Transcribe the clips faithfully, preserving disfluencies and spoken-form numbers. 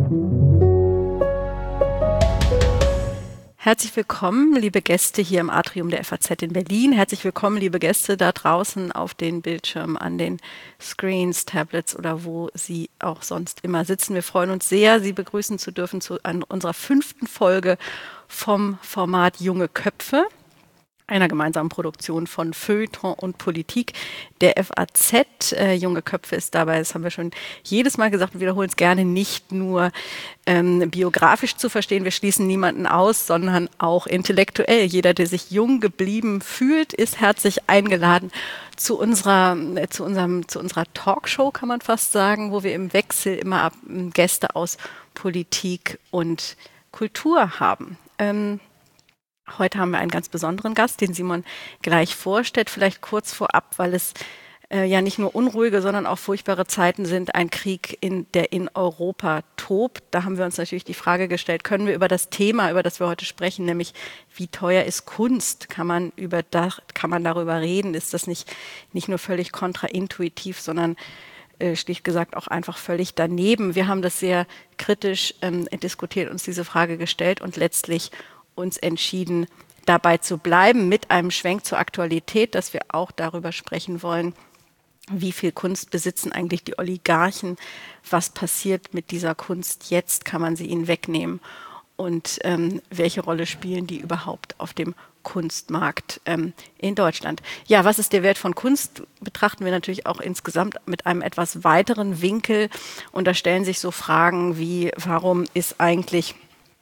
Herzlich willkommen, liebe Gäste hier im Atrium der F A Z in Berlin. Herzlich willkommen, liebe Gäste da draußen auf den Bildschirmen, an den Screens, Tablets oder wo Sie auch sonst immer sitzen. Wir freuen uns sehr, Sie begrüßen zu dürfen zu an unserer fünften Folge vom Format Junge Köpfe, einer gemeinsamen Produktion von Feuilleton und Politik der F A Z. Äh, Junge Köpfe ist dabei, das haben wir schon jedes Mal gesagt und wiederholen es gerne, nicht nur ähm, biografisch zu verstehen, wir schließen niemanden aus, sondern auch intellektuell. Jeder, der sich jung geblieben fühlt, ist herzlich eingeladen zu unserer, äh, zu unserem, zu unserer Talkshow, kann man fast sagen, wo wir im Wechsel immer ab, äh, Gäste aus Politik und Kultur haben. Ähm, Heute haben wir einen ganz besonderen Gast, den Simon gleich vorstellt. Vielleicht kurz vorab, weil es äh, ja nicht nur unruhige, sondern auch furchtbare Zeiten sind. Ein Krieg, in, der in Europa tobt. Da haben wir uns natürlich die Frage gestellt, können wir über das Thema, über das wir heute sprechen, nämlich wie teuer ist Kunst, kann man, über das, kann man darüber reden? Ist das nicht, nicht nur völlig kontraintuitiv, sondern äh, schlicht gesagt auch einfach völlig daneben? Wir haben das sehr kritisch ähm, diskutiert, uns diese Frage gestellt und letztlich uns entschieden, dabei zu bleiben, mit einem Schwenk zur Aktualität, dass wir auch darüber sprechen wollen, wie viel Kunst besitzen eigentlich die Oligarchen, was passiert mit dieser Kunst jetzt, kann man sie ihnen wegnehmen und ähm, welche Rolle spielen die überhaupt auf dem Kunstmarkt ähm, in Deutschland. Ja, was ist der Wert von Kunst? Betrachten wir natürlich auch insgesamt mit einem etwas weiteren Winkel und da stellen sich so Fragen wie, warum ist eigentlich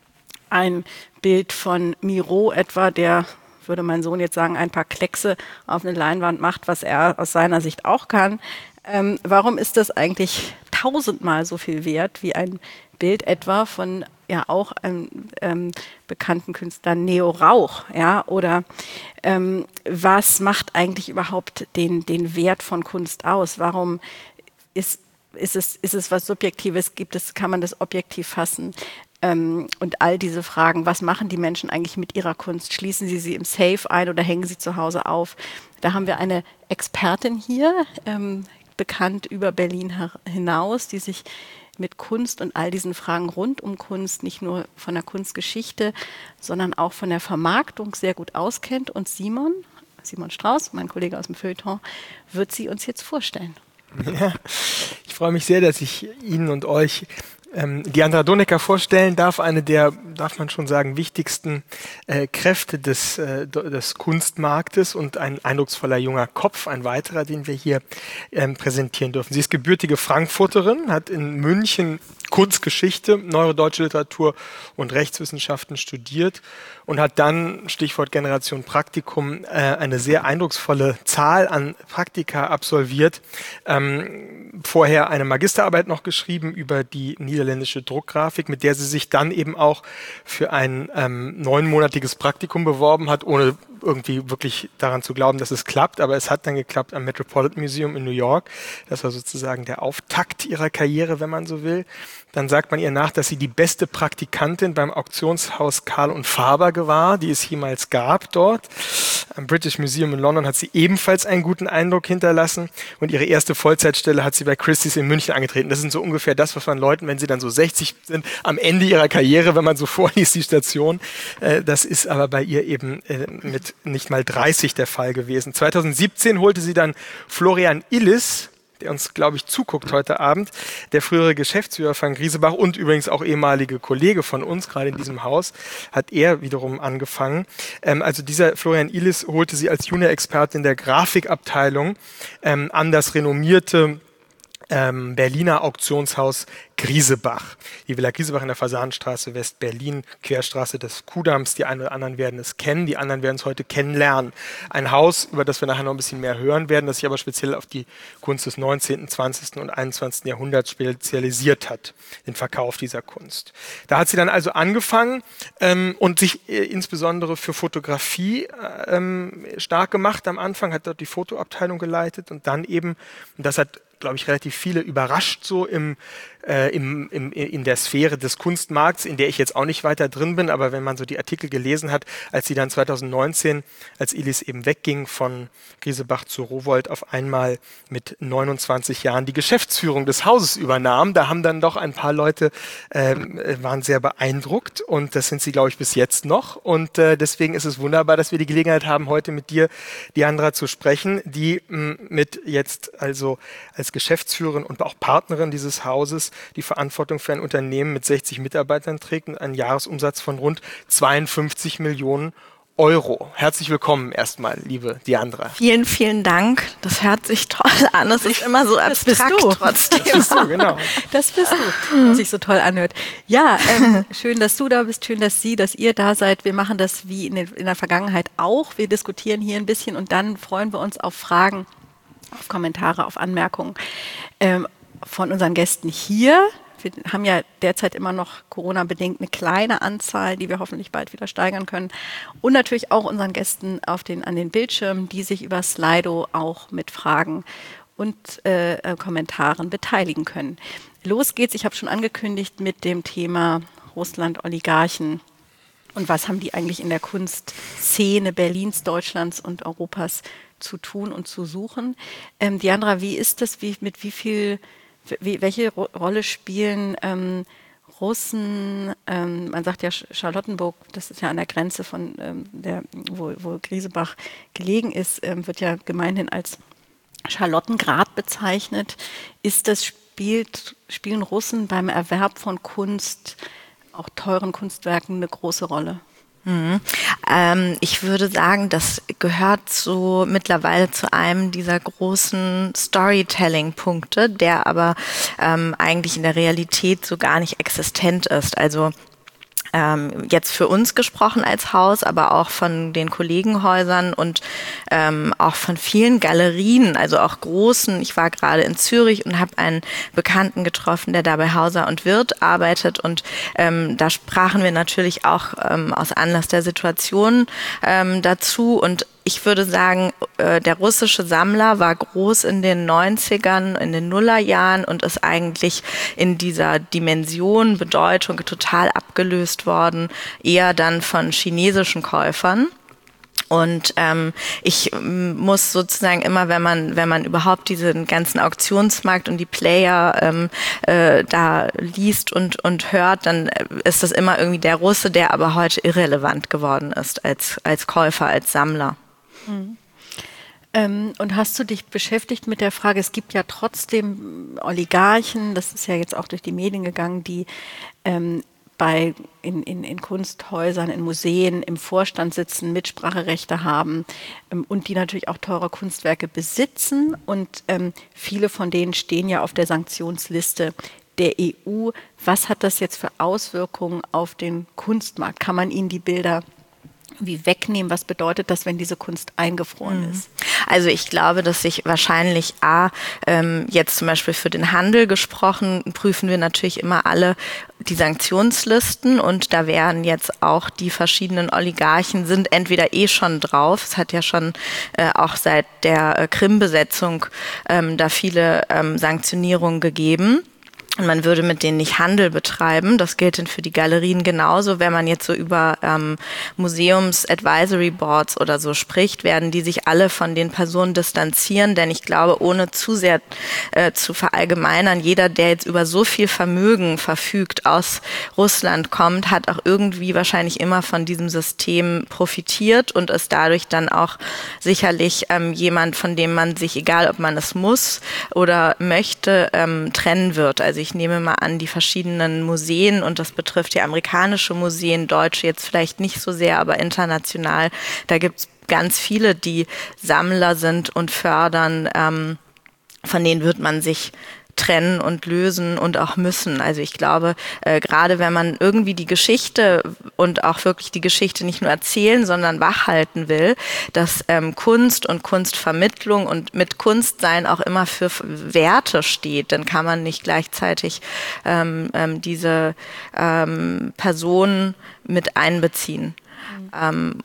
ein Bild von Miro etwa, der, würde mein Sohn jetzt sagen, ein paar Kleckse auf eine Leinwand macht, was er aus seiner Sicht auch kann. Ähm, warum ist das eigentlich tausendmal so viel wert wie ein Bild etwa von ja auch einem ähm, bekannten Künstler Neo Rauch, ja? Oder ähm, was macht eigentlich überhaupt den, den Wert von Kunst aus? Warum ist, ist, es, ist es was Subjektives? Gibt es, kann man das objektiv fassen? Und all diese Fragen, was machen die Menschen eigentlich mit ihrer Kunst? Schließen sie sie im Safe ein oder hängen sie zu Hause auf? Da haben wir eine Expertin hier, ähm, bekannt über Berlin hinaus, die sich mit Kunst und all diesen Fragen rund um Kunst, nicht nur von der Kunstgeschichte, sondern auch von der Vermarktung sehr gut auskennt. Und Simon, Simon Strauß, mein Kollege aus dem Feuilleton, wird sie uns jetzt vorstellen. Ja, ich freue mich sehr, dass ich Ihnen und euch Diandra Donecker vorstellen darf, eine der, darf man schon sagen, wichtigsten äh, Kräfte des, äh, des Kunstmarktes und ein eindrucksvoller junger Kopf, ein weiterer, den wir hier ähm, präsentieren dürfen. Sie ist gebürtige Frankfurterin, hat in München Kunstgeschichte, Neuere Deutsche Literatur und Rechtswissenschaften studiert und hat dann, Stichwort Generation Praktikum, äh, eine sehr eindrucksvolle Zahl an Praktika absolviert. Ähm, vorher eine Magisterarbeit noch geschrieben über die niederländische Druckgrafik, mit der sie sich dann eben auch für ein ähm, neunmonatiges Praktikum beworben hat, ohne irgendwie wirklich daran zu glauben, dass es klappt, aber es hat dann geklappt am Metropolitan Museum in New York. Das war sozusagen der Auftakt ihrer Karriere, wenn man so will. Dann sagt man ihr nach, dass sie die beste Praktikantin beim Auktionshaus Karl und Faber war, die es jemals gab dort. Am British Museum in London hat sie ebenfalls einen guten Eindruck hinterlassen und ihre erste Vollzeitstelle hat sie bei Christie's in München angetreten. Das sind so ungefähr das, was man Leuten, wenn sie dann so sechzig sind, am Ende ihrer Karriere, wenn man so vorliest, die Station, äh, das ist aber bei ihr eben äh, mit nicht mal dreißig der Fall gewesen. zweitausendsiebzehn holte sie dann Florian Illis, der uns, glaube ich, zuguckt heute Abend, der frühere Geschäftsführer von Griesebach und übrigens auch ehemalige Kollege von uns, gerade in diesem Haus, hat er wiederum angefangen. Ähm, also dieser Florian Illis holte sie als Junior-Expertin der Grafikabteilung ähm, an das renommierte ähm, Berliner Auktionshaus Griesebach. Die Villa Griesebach in der Fasanenstraße, West-Berlin, Querstraße des Kuhdamms. Die einen oder anderen werden es kennen, die anderen werden es heute kennenlernen. Ein Haus, über das wir nachher noch ein bisschen mehr hören werden, das sich aber speziell auf die Kunst des neunzehnten, zwanzigsten und einundzwanzigsten Jahrhunderts spezialisiert hat, den Verkauf dieser Kunst. Da hat sie dann also angefangen ähm, und sich äh, insbesondere für Fotografie ähm, stark gemacht. Am Anfang hat dort die Fotoabteilung geleitet und dann eben, und das hat, glaube ich, relativ viele überrascht, so im äh, im, im, in der Sphäre des Kunstmarkts, in der ich jetzt auch nicht weiter drin bin, aber wenn man so die Artikel gelesen hat, als sie dann zweitausendneunzehn, als Elis eben wegging von Griesebach zu Rowohlt, auf einmal mit neunundzwanzig Jahren die Geschäftsführung des Hauses übernahm, da haben dann doch ein paar Leute, äh, waren sehr beeindruckt und das sind sie, glaube ich, bis jetzt noch und äh, deswegen ist es wunderbar, dass wir die Gelegenheit haben, heute mit dir, Diandra, zu sprechen, die mh, mit jetzt also als Geschäftsführerin und auch Partnerin dieses Hauses die Verantwortung für ein Unternehmen mit sechzig Mitarbeitern trägt und einen Jahresumsatz von rund zweiundfünfzig Millionen Euro. Herzlich willkommen erstmal, liebe Diandra. Vielen, vielen Dank. Das hört sich toll an. Es ist immer so abstrakt trotzdem. Das bist du, genau. Das bist du, was sich so toll anhört. Ja, ähm, schön, dass du da bist, schön, dass Sie, dass ihr da seid. Wir machen das wie in, den, in der Vergangenheit auch. Wir diskutieren hier ein bisschen und dann freuen wir uns auf Fragen, auf Kommentare, auf Anmerkungen ähm, von unseren Gästen hier. Wir haben ja derzeit immer noch Corona-bedingt eine kleine Anzahl, die wir hoffentlich bald wieder steigern können. Und natürlich auch unseren Gästen auf den, an den Bildschirmen, die sich über Slido auch mit Fragen und äh, äh, Kommentaren beteiligen können. Los geht's, ich habe schon angekündigt, mit dem Thema Russland-Oligarchen. Und was haben die eigentlich in der Kunstszene Berlins, Deutschlands und Europas zu tun und zu suchen? Ähm, Diandra, wie ist das? Wie, mit wie viel... Wie, welche Ro- Rolle spielen ähm, Russen, ähm, man sagt ja Charlottenburg, das ist ja an der Grenze von ähm, der, wo, wo Griesebach gelegen ist, ähm, wird ja gemeinhin als Charlottengrad bezeichnet. Ist das, spielt, spielen Russen beim Erwerb von Kunst, auch teuren Kunstwerken, eine große Rolle? Mhm. Ähm, ich würde sagen, das gehört so mittlerweile zu einem dieser großen Storytelling-Punkte, der aber ähm, eigentlich in der Realität so gar nicht existent ist. Also ähm, jetzt für uns gesprochen als Haus, aber auch von den Kollegenhäusern und ähm, auch von vielen Galerien, also auch großen. Ich war gerade in Zürich und habe einen Bekannten getroffen, der da bei Hauser und Wirth arbeitet und ähm, da sprachen wir natürlich auch ähm, aus Anlass der Situation ähm, dazu und ich würde sagen, äh, der russische Sammler war groß in den neunzigern, in den Nullerjahren und ist eigentlich in dieser Dimension, Bedeutung total abgelöst worden, eher dann von chinesischen Käufern. Und ähm, ich ähm, muss sozusagen immer, wenn man wenn man überhaupt diesen ganzen Auktionsmarkt und die Player ähm, äh, da liest und und hört, dann ist das immer irgendwie der Russe, der aber heute irrelevant geworden ist als als Käufer, als Sammler. Mhm. Ähm, und hast du dich beschäftigt mit der Frage, es gibt ja trotzdem Oligarchen, das ist ja jetzt auch durch die Medien gegangen, die ähm, bei in, in, in Kunsthäusern, in Museen im Vorstand sitzen, Mitspracherechte haben ähm, und die natürlich auch teure Kunstwerke besitzen. Und ähm, viele von denen stehen ja auf der Sanktionsliste der E U. Was hat das jetzt für Auswirkungen auf den Kunstmarkt? Kann man ihnen die Bilder wie wegnehmen? Was bedeutet das, wenn diese Kunst eingefroren ist? Also ich glaube, dass sich wahrscheinlich A, ähm, jetzt zum Beispiel für den Handel gesprochen, prüfen wir natürlich immer alle die Sanktionslisten und da wären jetzt auch die verschiedenen Oligarchen sind entweder eh schon drauf, es hat ja schon äh, auch seit der äh, Krim-Besetzung ähm, da viele ähm, Sanktionierungen gegeben. Und man würde mit denen nicht Handel betreiben. Das gilt dann für die Galerien genauso. Wenn man jetzt so über ähm, Museums-Advisory Boards oder so spricht, werden die sich alle von den Personen distanzieren. Denn ich glaube, ohne zu sehr äh, zu verallgemeinern, jeder, der jetzt über so viel Vermögen verfügt, aus Russland kommt, hat auch irgendwie wahrscheinlich immer von diesem System profitiert und ist dadurch dann auch sicherlich ähm, jemand, von dem man sich, egal ob man es muss oder möchte, ähm, trennen wird. Also ich nehme mal an, die verschiedenen Museen, und das betrifft ja amerikanische Museen, deutsche jetzt vielleicht nicht so sehr, aber international, da gibt es ganz viele, die Sammler sind und fördern, ähm, von denen wird man sich trennen und lösen und auch müssen. Also ich glaube, äh, gerade wenn man irgendwie die Geschichte und auch wirklich die Geschichte nicht nur erzählen, sondern wachhalten will, dass ähm, Kunst und Kunstvermittlung und mit Kunstsein auch immer für Werte steht, dann kann man nicht gleichzeitig ähm, ähm, diese ähm, Personen mit einbeziehen. Mhm. Ähm,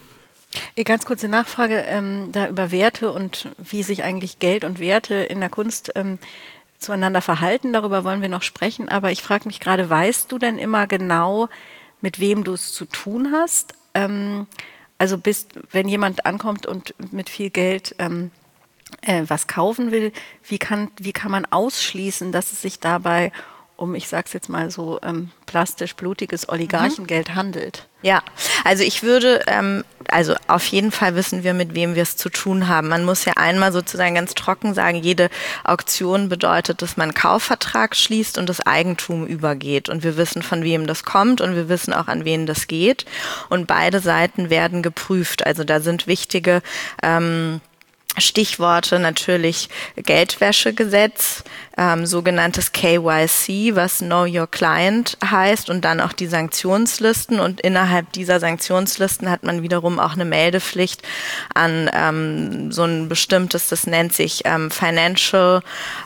Ganz kurze Nachfrage ähm, da über Werte und wie sich eigentlich Geld und Werte in der Kunst ähm, zueinander verhalten, darüber wollen wir noch sprechen, aber ich frage mich gerade, weißt du denn immer genau, mit wem du es zu tun hast? Ähm, also bist, wenn jemand ankommt und mit viel Geld ähm, äh, was kaufen will, wie kann, wie kann man ausschließen, dass es sich dabei um, ich sag's jetzt mal so ähm, plastisch, blutiges Oligarchengeld mhm. handelt? Ja, also ich würde, ähm, also auf jeden Fall wissen wir, mit wem wir es zu tun haben. Man muss ja einmal sozusagen ganz trocken sagen, jede Auktion bedeutet, dass man einen Kaufvertrag schließt und das Eigentum übergeht. Und wir wissen, von wem das kommt und wir wissen auch, an wen das geht. Und beide Seiten werden geprüft. Also da sind wichtige ähm, Stichworte natürlich Geldwäschegesetz, ähm, sogenanntes K Y C, was Know Your Client heißt, und dann auch die Sanktionslisten. Und innerhalb dieser Sanktionslisten hat man wiederum auch eine Meldepflicht an ähm, so ein bestimmtes, das nennt sich ähm, Financial,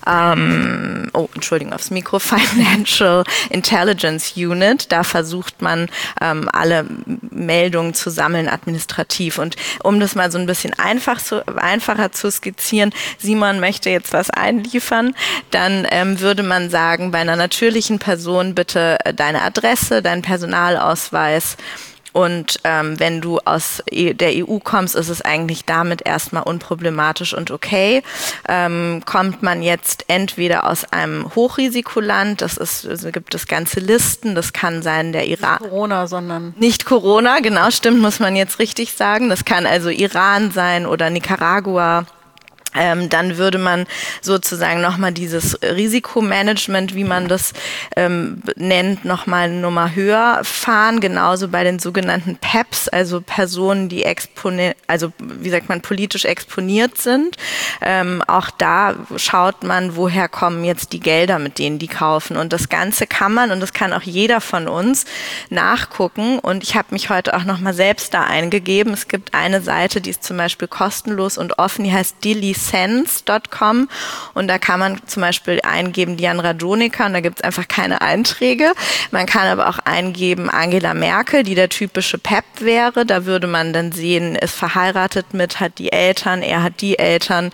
ähm, oh, Entschuldigung, aufs Mikro, Financial Intelligence Unit. Da versucht man, ähm, alle Meldungen zu sammeln administrativ. Und um das mal so ein bisschen einfach zu, einfacher zu skizzieren, Simon möchte jetzt was einliefern, dann ähm, würde man sagen, bei einer natürlichen Person bitte deine Adresse, dein Personalausweis, und ähm, wenn du aus der E U kommst, ist es eigentlich damit erstmal unproblematisch und okay. Ähm, kommt man jetzt entweder aus einem Hochrisikoland, das ist, also gibt es ganze Listen, das kann sein der Iran. Nicht Corona, sondern... Nicht Corona, genau, stimmt, muss man jetzt richtig sagen. Das kann also Iran sein oder Nicaragua. Ähm, dann würde man sozusagen nochmal dieses Risikomanagement, wie man das ähm, nennt, nochmal eine Nummer höher fahren. Genauso bei den sogenannten P E Ps, also Personen, die exponi- also wie sagt man, politisch exponiert sind. Ähm, auch da schaut man, woher kommen jetzt die Gelder, mit denen die kaufen. Und das Ganze kann man, und das kann auch jeder von uns, nachgucken. Und ich habe mich heute auch nochmal selbst da eingegeben. Es gibt eine Seite, die ist zum Beispiel kostenlos und offen, die heißt Dilly sense Punkt com, und da kann man zum Beispiel eingeben Diane Radoniker und da gibt es einfach keine Einträge. Man kann aber auch eingeben Angela Merkel, die der typische P E P wäre. Da würde man dann sehen, ist verheiratet mit, hat die Eltern, er hat die Eltern,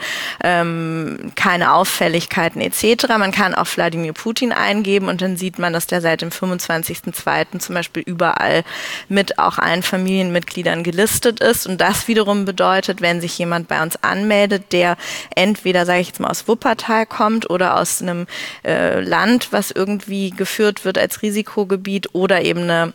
ähm, keine Auffälligkeiten et cetera. Man kann auch Wladimir Putin eingeben und dann sieht man, dass der seit dem fünfundzwanzigsten zweiten zum Beispiel überall mit auch allen Familienmitgliedern gelistet ist. Und das wiederum bedeutet, wenn sich jemand bei uns anmeldet, der entweder, sage ich jetzt mal, aus Wuppertal kommt oder aus einem äh, Land, was irgendwie geführt wird als Risikogebiet oder eben eine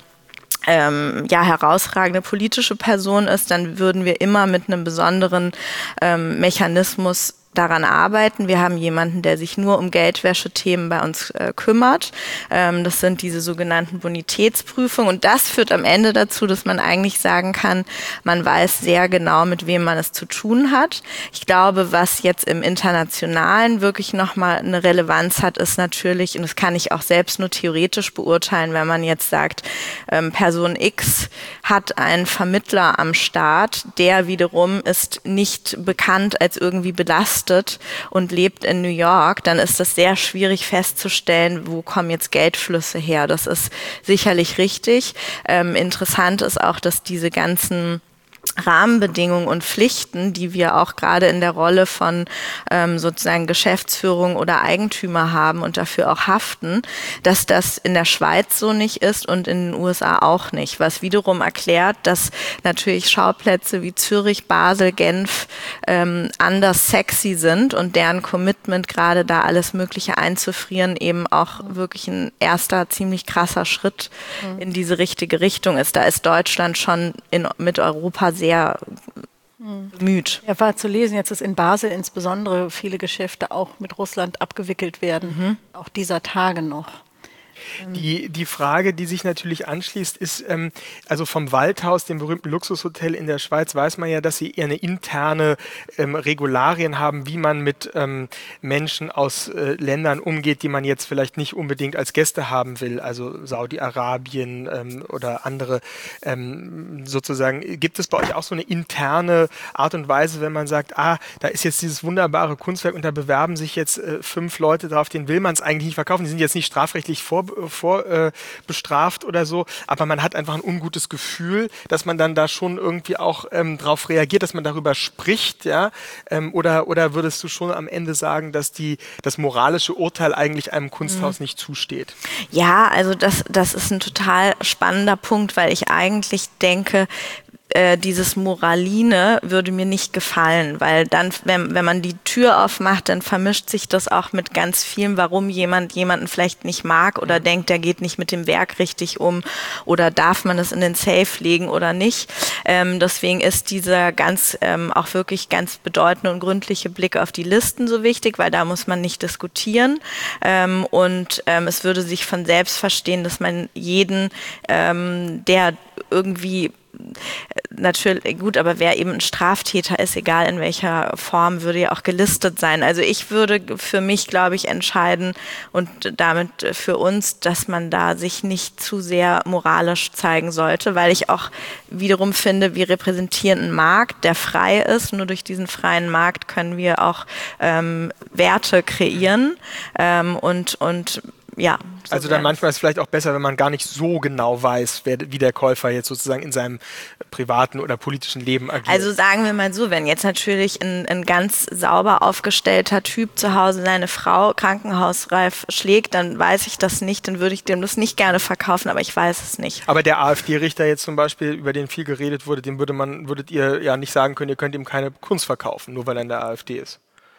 ähm, ja, herausragende politische Person ist, dann würden wir immer mit einem besonderen ähm, Mechanismus daran arbeiten. Wir haben jemanden, der sich nur um Geldwäschethemen bei uns äh, kümmert. Ähm, das sind diese sogenannten Bonitätsprüfungen. Und das führt am Ende dazu, dass man eigentlich sagen kann, man weiß sehr genau, mit wem man es zu tun hat. Ich glaube, was jetzt im Internationalen wirklich nochmal eine Relevanz hat, ist natürlich, und das kann ich auch selbst nur theoretisch beurteilen, wenn man jetzt sagt, ähm, Person X hat einen Vermittler am Start, der wiederum ist nicht bekannt als irgendwie belastet und lebt in New York, dann ist das sehr schwierig festzustellen, wo kommen jetzt Geldflüsse her. Das ist sicherlich richtig. Ähm, interessant ist auch, dass diese ganzen Rahmenbedingungen und Pflichten, die wir auch gerade in der Rolle von ähm, sozusagen Geschäftsführung oder Eigentümer haben und dafür auch haften, dass das in der Schweiz so nicht ist und in den U S A auch nicht. Was wiederum erklärt, dass natürlich Schauplätze wie Zürich, Basel, Genf ähm, anders sexy sind und deren Commitment, gerade da alles Mögliche einzufrieren, eben auch wirklich ein erster ziemlich krasser Schritt mhm. in diese richtige Richtung ist. Da ist Deutschland schon in, mit Europa sehr bemüht. Ja, war zu lesen, jetzt ist in Basel insbesondere viele Geschäfte auch mit Russland abgewickelt werden, mhm. auch dieser Tage noch. Die, die Frage, die sich natürlich anschließt, ist, ähm, also vom Waldhaus, dem berühmten Luxushotel in der Schweiz, weiß man ja, dass sie eher eine interne ähm, Regularien haben, wie man mit ähm, Menschen aus äh, Ländern umgeht, die man jetzt vielleicht nicht unbedingt als Gäste haben will, also Saudi-Arabien ähm, oder andere ähm, sozusagen. Gibt es bei euch auch so eine interne Art und Weise, wenn man sagt, ah, da ist jetzt dieses wunderbare Kunstwerk und da bewerben sich jetzt äh, fünf Leute drauf, den will man es eigentlich nicht verkaufen, die sind jetzt nicht strafrechtlich vorbereitet, vor äh, bestraft oder so, aber man hat einfach ein ungutes Gefühl, dass man dann da schon irgendwie auch ähm, drauf reagiert, dass man darüber spricht, ja, ähm, oder, oder würdest du schon am Ende sagen, dass die, das moralische Urteil eigentlich einem Kunsthaus mhm. nicht zusteht? Ja, also das, das ist ein total spannender Punkt, weil ich eigentlich denke, äh, dieses Moraline würde mir nicht gefallen, weil dann, wenn, wenn man die Tür aufmacht, dann vermischt sich das auch mit ganz vielem, warum jemand jemanden vielleicht nicht mag oder mhm. denkt, der geht nicht mit dem Werk richtig um oder darf man es in den Safe legen oder nicht. Ähm, deswegen ist dieser ganz, ähm, auch wirklich ganz bedeutende und gründliche Blick auf die Listen so wichtig, weil da muss man nicht diskutieren ähm, und ähm, es würde sich von selbst verstehen, dass man jeden, ähm, der irgendwie natürlich, gut, aber wer eben ein Straftäter ist, egal in welcher Form, würde ja auch gelistet sein. Also ich würde für mich, glaube ich, entscheiden und damit für uns, dass man da sich nicht zu sehr moralisch zeigen sollte, weil ich auch wiederum finde, wir repräsentieren einen Markt, der frei ist. Nur durch diesen freien Markt können wir auch ähm, Werte kreieren ähm, und, und ja. So also dann manchmal ist es vielleicht auch besser, wenn man gar nicht so genau weiß, wer, wie der Käufer jetzt sozusagen in seinem privaten oder politischen Leben agiert. Also sagen wir mal so, wenn jetzt natürlich ein, ein ganz sauber aufgestellter Typ zu Hause seine Frau krankenhausreif schlägt, dann weiß ich das nicht, dann würde ich dem das nicht gerne verkaufen, aber ich weiß es nicht. Aber der AfD-Richter jetzt zum Beispiel, über den viel geredet wurde, dem würde man, würdet ihr ja nicht sagen können, ihr könnt ihm keine Kunst verkaufen, nur weil er in der AfD ist.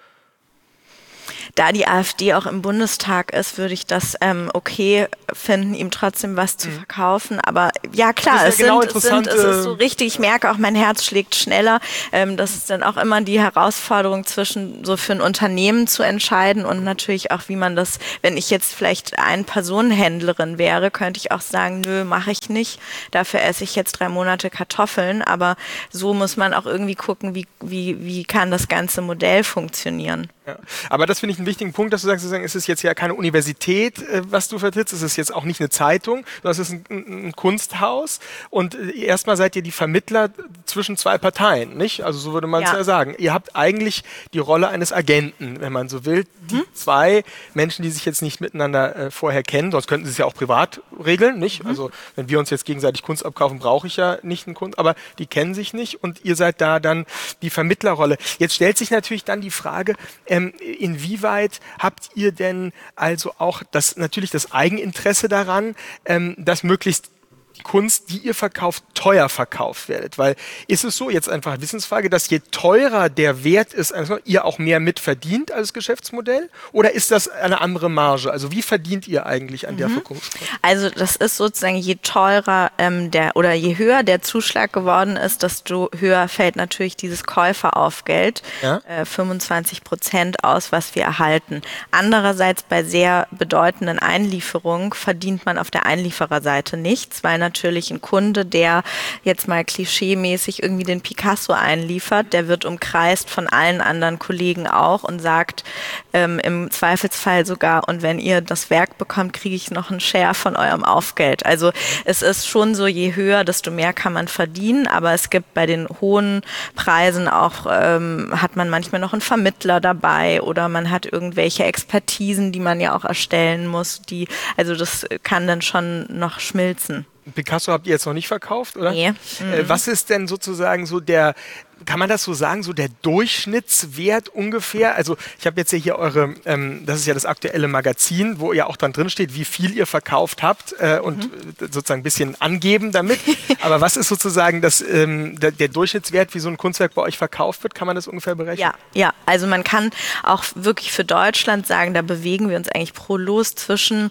Da die AfD auch im Bundestag ist, würde ich das ähm, okay finden, ihm trotzdem was zu verkaufen. Aber ja klar, es, genau sind, es, sind, es ist so richtig, ich merke auch, mein Herz schlägt schneller. Ähm, das ist dann auch immer die Herausforderung zwischen so für ein Unternehmen zu entscheiden und natürlich auch, wie man das, wenn ich jetzt vielleicht Ein-Personen-Händlerin wäre, könnte ich auch sagen, nö, mache ich nicht. Dafür esse ich jetzt drei Monate Kartoffeln. Aber so muss man auch irgendwie gucken, wie, wie, wie kann das ganze Modell funktionieren. Ja. Aber das finde ich einen wichtigen Punkt, dass du sagst, es ist jetzt ja keine Universität, äh, was du vertrittst, es ist jetzt auch nicht eine Zeitung, sondern es ist ein, ein, ein Kunsthaus und äh, erstmal seid ihr die Vermittler zwischen zwei Parteien, nicht? Also so würde man es ja. ja sagen. Ihr habt eigentlich die Rolle eines Agenten, wenn man so will. Die hm? zwei Menschen, die sich jetzt nicht miteinander äh, vorher kennen, sonst könnten sie es ja auch privat regeln, nicht? Hm. Also wenn wir uns jetzt gegenseitig Kunst abkaufen, brauche ich ja nicht einen Kunst, aber die kennen sich nicht und ihr seid da dann die Vermittlerrolle. Jetzt stellt sich natürlich dann die Frage, Ähm, inwieweit habt ihr denn also auch das natürlich das Eigeninteresse daran, ähm, dass möglichst die Kunst, die ihr verkauft, teuer verkauft werdet? Weil ist es so, jetzt einfach eine Wissensfrage, dass je teurer der Wert ist, also ihr auch mehr mitverdient als Geschäftsmodell? Oder ist das eine andere Marge? Also wie verdient ihr eigentlich an mhm. der Verkunst? Also das ist sozusagen, je teurer ähm, der oder je höher der Zuschlag geworden ist, desto höher fällt natürlich dieses Käuferaufgeld, ja? äh, fünfundzwanzig Prozent aus, was wir erhalten. Andererseits bei sehr bedeutenden Einlieferungen verdient man auf der Einliefererseite nichts, weil natürlich ein Kunde, der jetzt mal klischeemäßig irgendwie den Picasso einliefert, der wird umkreist von allen anderen Kollegen auch und sagt ähm, im Zweifelsfall sogar, und wenn ihr das Werk bekommt, kriege ich noch einen Share von eurem Aufgeld. Also es ist schon so, je höher, desto mehr kann man verdienen, aber es gibt bei den hohen Preisen auch, ähm, hat man manchmal noch einen Vermittler dabei oder man hat irgendwelche Expertisen, die man ja auch erstellen muss, die, also das kann dann schon noch schmilzen. Picasso habt ihr jetzt noch nicht verkauft, oder? Nee. Mhm. Äh, was ist denn sozusagen so der, kann man das so sagen, so der Durchschnittswert ungefähr? Also ich habe jetzt ja hier eure, ähm, das ist ja das aktuelle Magazin, wo ja auch dann drin steht, wie viel ihr verkauft habt äh, und mhm. sozusagen ein bisschen angeben damit. Aber was ist sozusagen das, ähm, der, der Durchschnittswert, wie so ein Kunstwerk bei euch verkauft wird? Kann man das ungefähr berechnen? Ja, ja, also man kann auch wirklich für Deutschland sagen, da bewegen wir uns eigentlich pro Los zwischen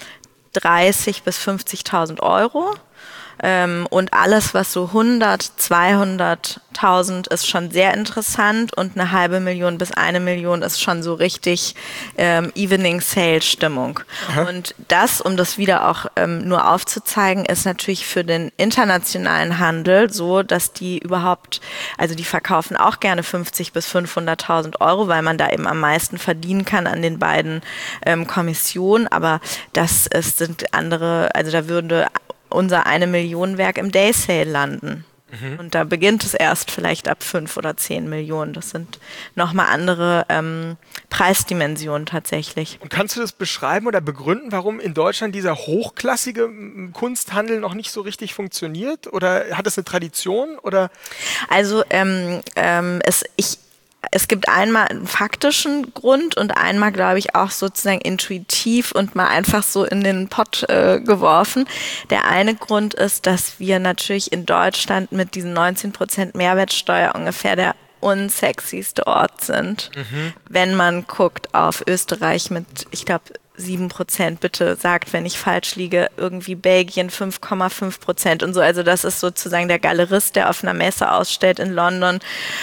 dreißig bis fünfzigtausend Euro. Ähm, und alles, was so hundert, zweihunderttausend ist schon sehr interessant und eine halbe Million bis eine Million ist schon so richtig ähm, Evening-Sale-Stimmung. Aha. Und das, um das wieder auch ähm, nur aufzuzeigen, ist natürlich für den internationalen Handel so, dass die überhaupt, also die verkaufen auch gerne fünfzig bis fünfhunderttausend Euro, weil man da eben am meisten verdienen kann an den beiden ähm, Kommissionen, aber das ist, sind andere, also da würde unser eine Million Werk im Day Sale landen. Mhm. Und da beginnt es erst vielleicht ab fünf oder zehn Millionen. Das sind nochmal andere ähm, Preisdimensionen tatsächlich. Und kannst du das beschreiben oder begründen, warum in Deutschland dieser hochklassige Kunsthandel noch nicht so richtig funktioniert? Oder hat es eine Tradition? Oder? Also ähm, ähm, es, ich Es gibt einmal einen faktischen Grund und einmal, glaube ich, auch sozusagen intuitiv und mal einfach so in den Pott äh, geworfen. Der eine Grund ist, dass wir natürlich in Deutschland mit diesen neunzehn Prozent Mehrwertsteuer ungefähr der unsexyste Ort sind. Mhm. Wenn man guckt auf Österreich mit, ich glaube, sieben Prozent, bitte sagt, wenn ich falsch liege, irgendwie Belgien fünf Komma fünf Prozent und so. Also das ist sozusagen der Galerist, der auf einer Messe ausstellt in London.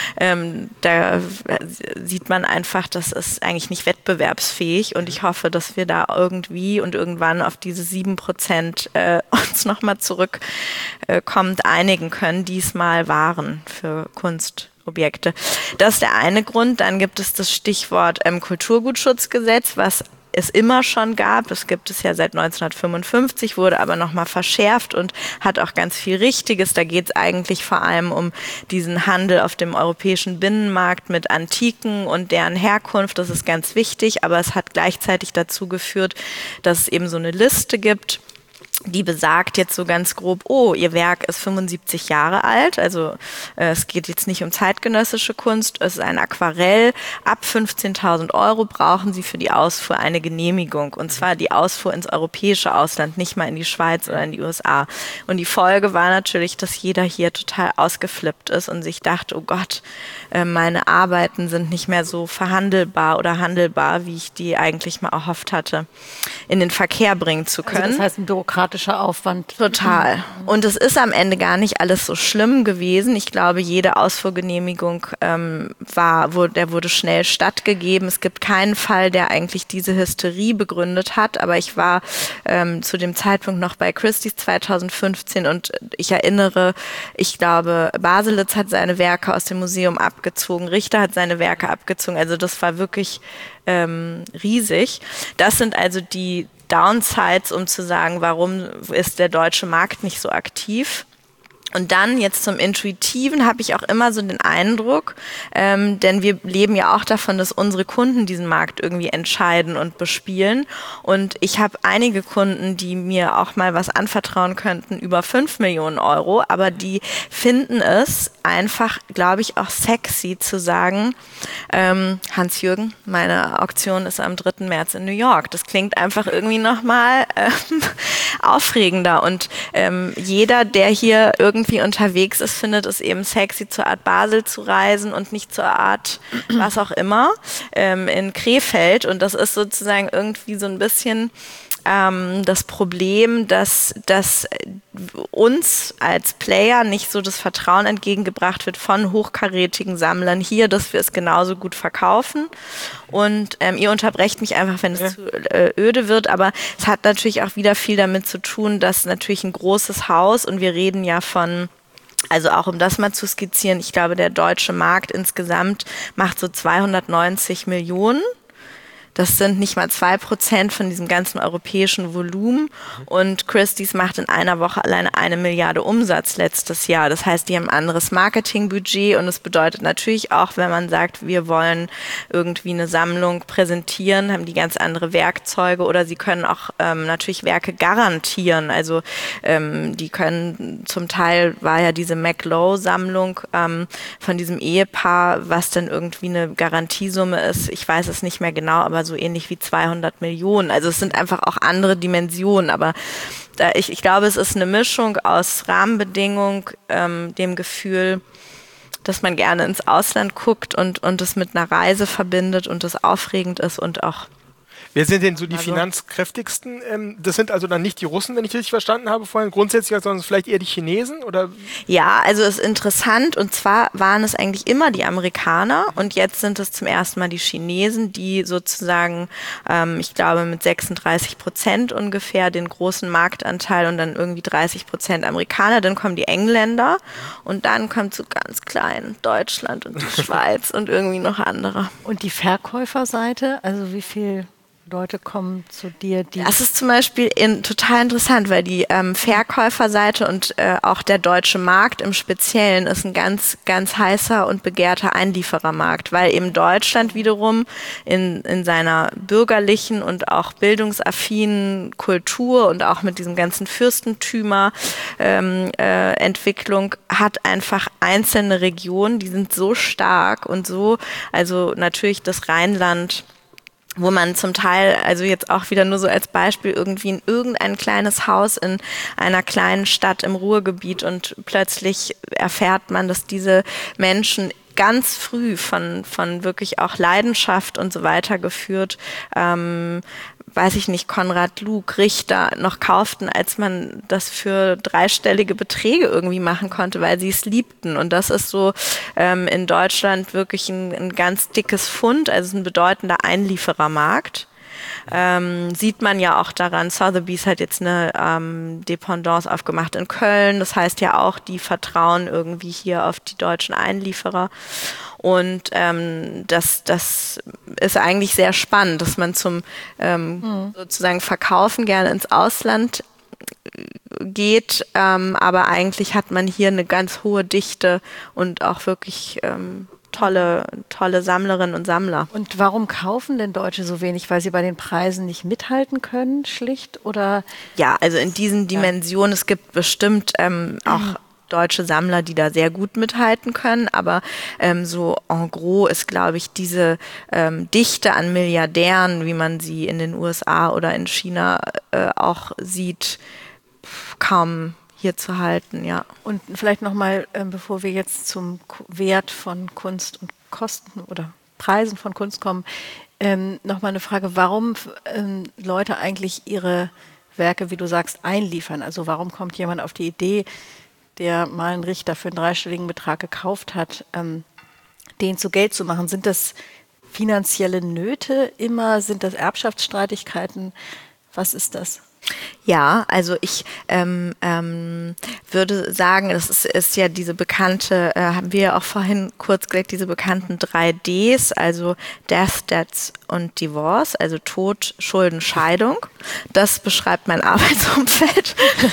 Ähm, da sieht man einfach, das ist eigentlich nicht wettbewerbsfähig und ich hoffe, dass wir da irgendwie und irgendwann auf diese sieben Prozent äh, uns nochmal zurückkommend äh, einigen können, die es mal waren für Kunst. Objekte. Das ist der eine Grund. Dann gibt es das Stichwort ähm, Kulturgutschutzgesetz, was es immer schon gab. Es gibt es ja seit neunzehnhundertfünfundfünfzig, wurde aber nochmal verschärft und hat auch ganz viel Richtiges. Da geht es eigentlich vor allem um diesen Handel auf dem europäischen Binnenmarkt mit Antiken und deren Herkunft. Das ist ganz wichtig, aber es hat gleichzeitig dazu geführt, dass es eben so eine Liste gibt, die besagt jetzt so ganz grob, oh, ihr Werk ist fünfundsiebzig Jahre alt, also äh, es geht jetzt nicht um zeitgenössische Kunst, es ist ein Aquarell, ab fünfzehntausend Euro brauchen Sie für die Ausfuhr eine Genehmigung und zwar die Ausfuhr ins europäische Ausland, nicht mal in die Schweiz oder in die U S A. Und die Folge war natürlich, dass jeder hier total ausgeflippt ist und sich dachte, oh Gott, äh, meine Arbeiten sind nicht mehr so verhandelbar oder handelbar, wie ich die eigentlich mal erhofft hatte, in den Verkehr bringen zu können. Also das heißt, ein bürokratischer Aufwand. Total. Und es ist am Ende gar nicht alles so schlimm gewesen. Ich glaube, jede Ausfuhrgenehmigung ähm, war, wurde, der wurde schnell stattgegeben. Es gibt keinen Fall, der eigentlich diese Hysterie begründet hat. Aber ich war ähm, zu dem Zeitpunkt noch bei Christie's zweitausendfünfzehn und ich erinnere, ich glaube, Baselitz hat seine Werke aus dem Museum abgezogen, Richter hat seine Werke abgezogen. Also das war wirklich ähm, riesig. Das sind also die Downsides, um zu sagen, warum ist der deutsche Markt nicht so aktiv. Und dann jetzt zum Intuitiven habe ich auch immer so den Eindruck, ähm, denn wir leben ja auch davon, dass unsere Kunden diesen Markt irgendwie entscheiden und bespielen. Und ich habe einige Kunden, die mir auch mal was anvertrauen könnten über fünf Millionen Euro, aber die finden es einfach, glaube ich, auch sexy zu sagen, ähm, Hans-Jürgen, meine Auktion ist am dritten März in New York. Das klingt einfach irgendwie nochmal ähm, aufregender. Und ähm, jeder, der hier irgendwie irgendwie unterwegs ist, findet es eben sexy, zur Art Basel zu reisen und nicht zur Art was auch immer ähm, in Krefeld. Und das ist sozusagen irgendwie so ein bisschen ähm, das Problem, dass, dass uns als Player nicht so das Vertrauen entgegengebracht wird von hochkarätigen Sammlern hier, dass wir es genauso gut verkaufen. Und ähm, ihr unterbrecht mich einfach, wenn es ja. zu äh, öde wird, aber es hat natürlich auch wieder viel damit zu tun, dass natürlich ein großes Haus, und wir reden ja von, also auch um das mal zu skizzieren, ich glaube, der deutsche Markt insgesamt macht so zweihundertneunzig Millionen. Das sind nicht mal zwei Prozent von diesem ganzen europäischen Volumen. Und Christie's macht in einer Woche alleine eine Milliarde Umsatz letztes Jahr. Das heißt, die haben ein anderes Marketingbudget. Und es bedeutet natürlich auch, wenn man sagt, wir wollen irgendwie eine Sammlung präsentieren, haben die ganz andere Werkzeuge. Oder sie können auch ähm, natürlich Werke garantieren. Also ähm, die können, zum Teil war ja diese McLow-Sammlung ähm, von diesem Ehepaar, was dann irgendwie eine Garantiesumme ist. Ich weiß es nicht mehr genau, aber so ähnlich wie zweihundert Millionen. Also es sind einfach auch andere Dimensionen, aber da ich, ich glaube, es ist eine Mischung aus Rahmenbedingungen, ähm, dem Gefühl, dass man gerne ins Ausland guckt und, und es mit einer Reise verbindet und es aufregend ist und auch. Wer sind denn so die also, finanzkräftigsten? Ähm, das sind also dann nicht die Russen, wenn ich richtig verstanden habe vorhin, grundsätzlich, sondern vielleicht eher die Chinesen? Oder? Ja, also es ist interessant, und zwar waren es eigentlich immer die Amerikaner und jetzt sind es zum ersten Mal die Chinesen, die sozusagen, ähm, ich glaube mit sechsunddreißig Prozent ungefähr den großen Marktanteil und dann irgendwie dreißig Prozent Amerikaner, dann kommen die Engländer und dann kommt so ganz klein Deutschland und die Schweiz und irgendwie noch andere. Und die Verkäuferseite, also wie viel Leute kommen zu dir, die... Das ist zum Beispiel in, total interessant, weil die ähm, Verkäuferseite und äh, auch der deutsche Markt im Speziellen ist ein ganz, ganz heißer und begehrter Einlieferermarkt, weil eben Deutschland wiederum in, in seiner bürgerlichen und auch bildungsaffinen Kultur und auch mit diesem ganzen Fürstentümer ähm, äh, Entwicklung hat einfach einzelne Regionen, die sind so stark und so, also natürlich das Rheinland, wo man zum Teil, also jetzt auch wieder nur so als Beispiel, irgendwie in irgendein kleines Haus in einer kleinen Stadt im Ruhrgebiet und plötzlich erfährt man, dass diese Menschen ganz früh von, von wirklich auch Leidenschaft und so weiter geführt, ähm, weiß ich nicht, Konrad Lueg, Richter noch kauften, als man das für dreistellige Beträge irgendwie machen konnte, weil sie es liebten. Und das ist so ähm, in Deutschland wirklich ein, ein ganz dickes Fund, also ein bedeutender Einlieferermarkt. Ähm, sieht man ja auch daran, Sotheby's hat jetzt eine ähm, Dependance aufgemacht in Köln. Das heißt ja auch, die vertrauen irgendwie hier auf die deutschen Einlieferer. Und ähm, das, das ist eigentlich sehr spannend, dass man zum ähm, mhm. sozusagen Verkaufen gerne ins Ausland geht, ähm, aber eigentlich hat man hier eine ganz hohe Dichte und auch wirklich ähm, tolle, tolle Sammlerinnen und Sammler. Und warum kaufen denn Deutsche so wenig? Weil sie bei den Preisen nicht mithalten können, schlicht? Oder? Ja, also in diesen Dimensionen, ja. Es gibt bestimmt ähm, auch mhm. deutsche Sammler, die da sehr gut mithalten können, aber ähm, so en gros ist, glaube ich, diese ähm, Dichte an Milliardären, wie man sie in den U S A oder in China äh, auch sieht, kaum hier zu halten, ja. Und vielleicht nochmal, äh, bevor wir jetzt zum Wert von Kunst und Kosten oder Preisen von Kunst kommen, ähm, nochmal eine Frage, warum ähm, Leute eigentlich ihre Werke, wie du sagst, einliefern? Also warum kommt jemand auf die Idee, der mal einen Richter für einen dreistelligen Betrag gekauft hat, ähm, den zu Geld zu machen? Sind das finanzielle Nöte immer? Sind das Erbschaftsstreitigkeiten? Was ist das? Ja, also ich ähm, ähm, würde sagen, das ist, ist ja diese bekannte, äh, haben wir ja auch vorhin kurz gesagt, diese bekannten drei Ds, also Death, Debts und Divorce, also Tod, Schulden, Scheidung. Das beschreibt mein Arbeitsumfeld.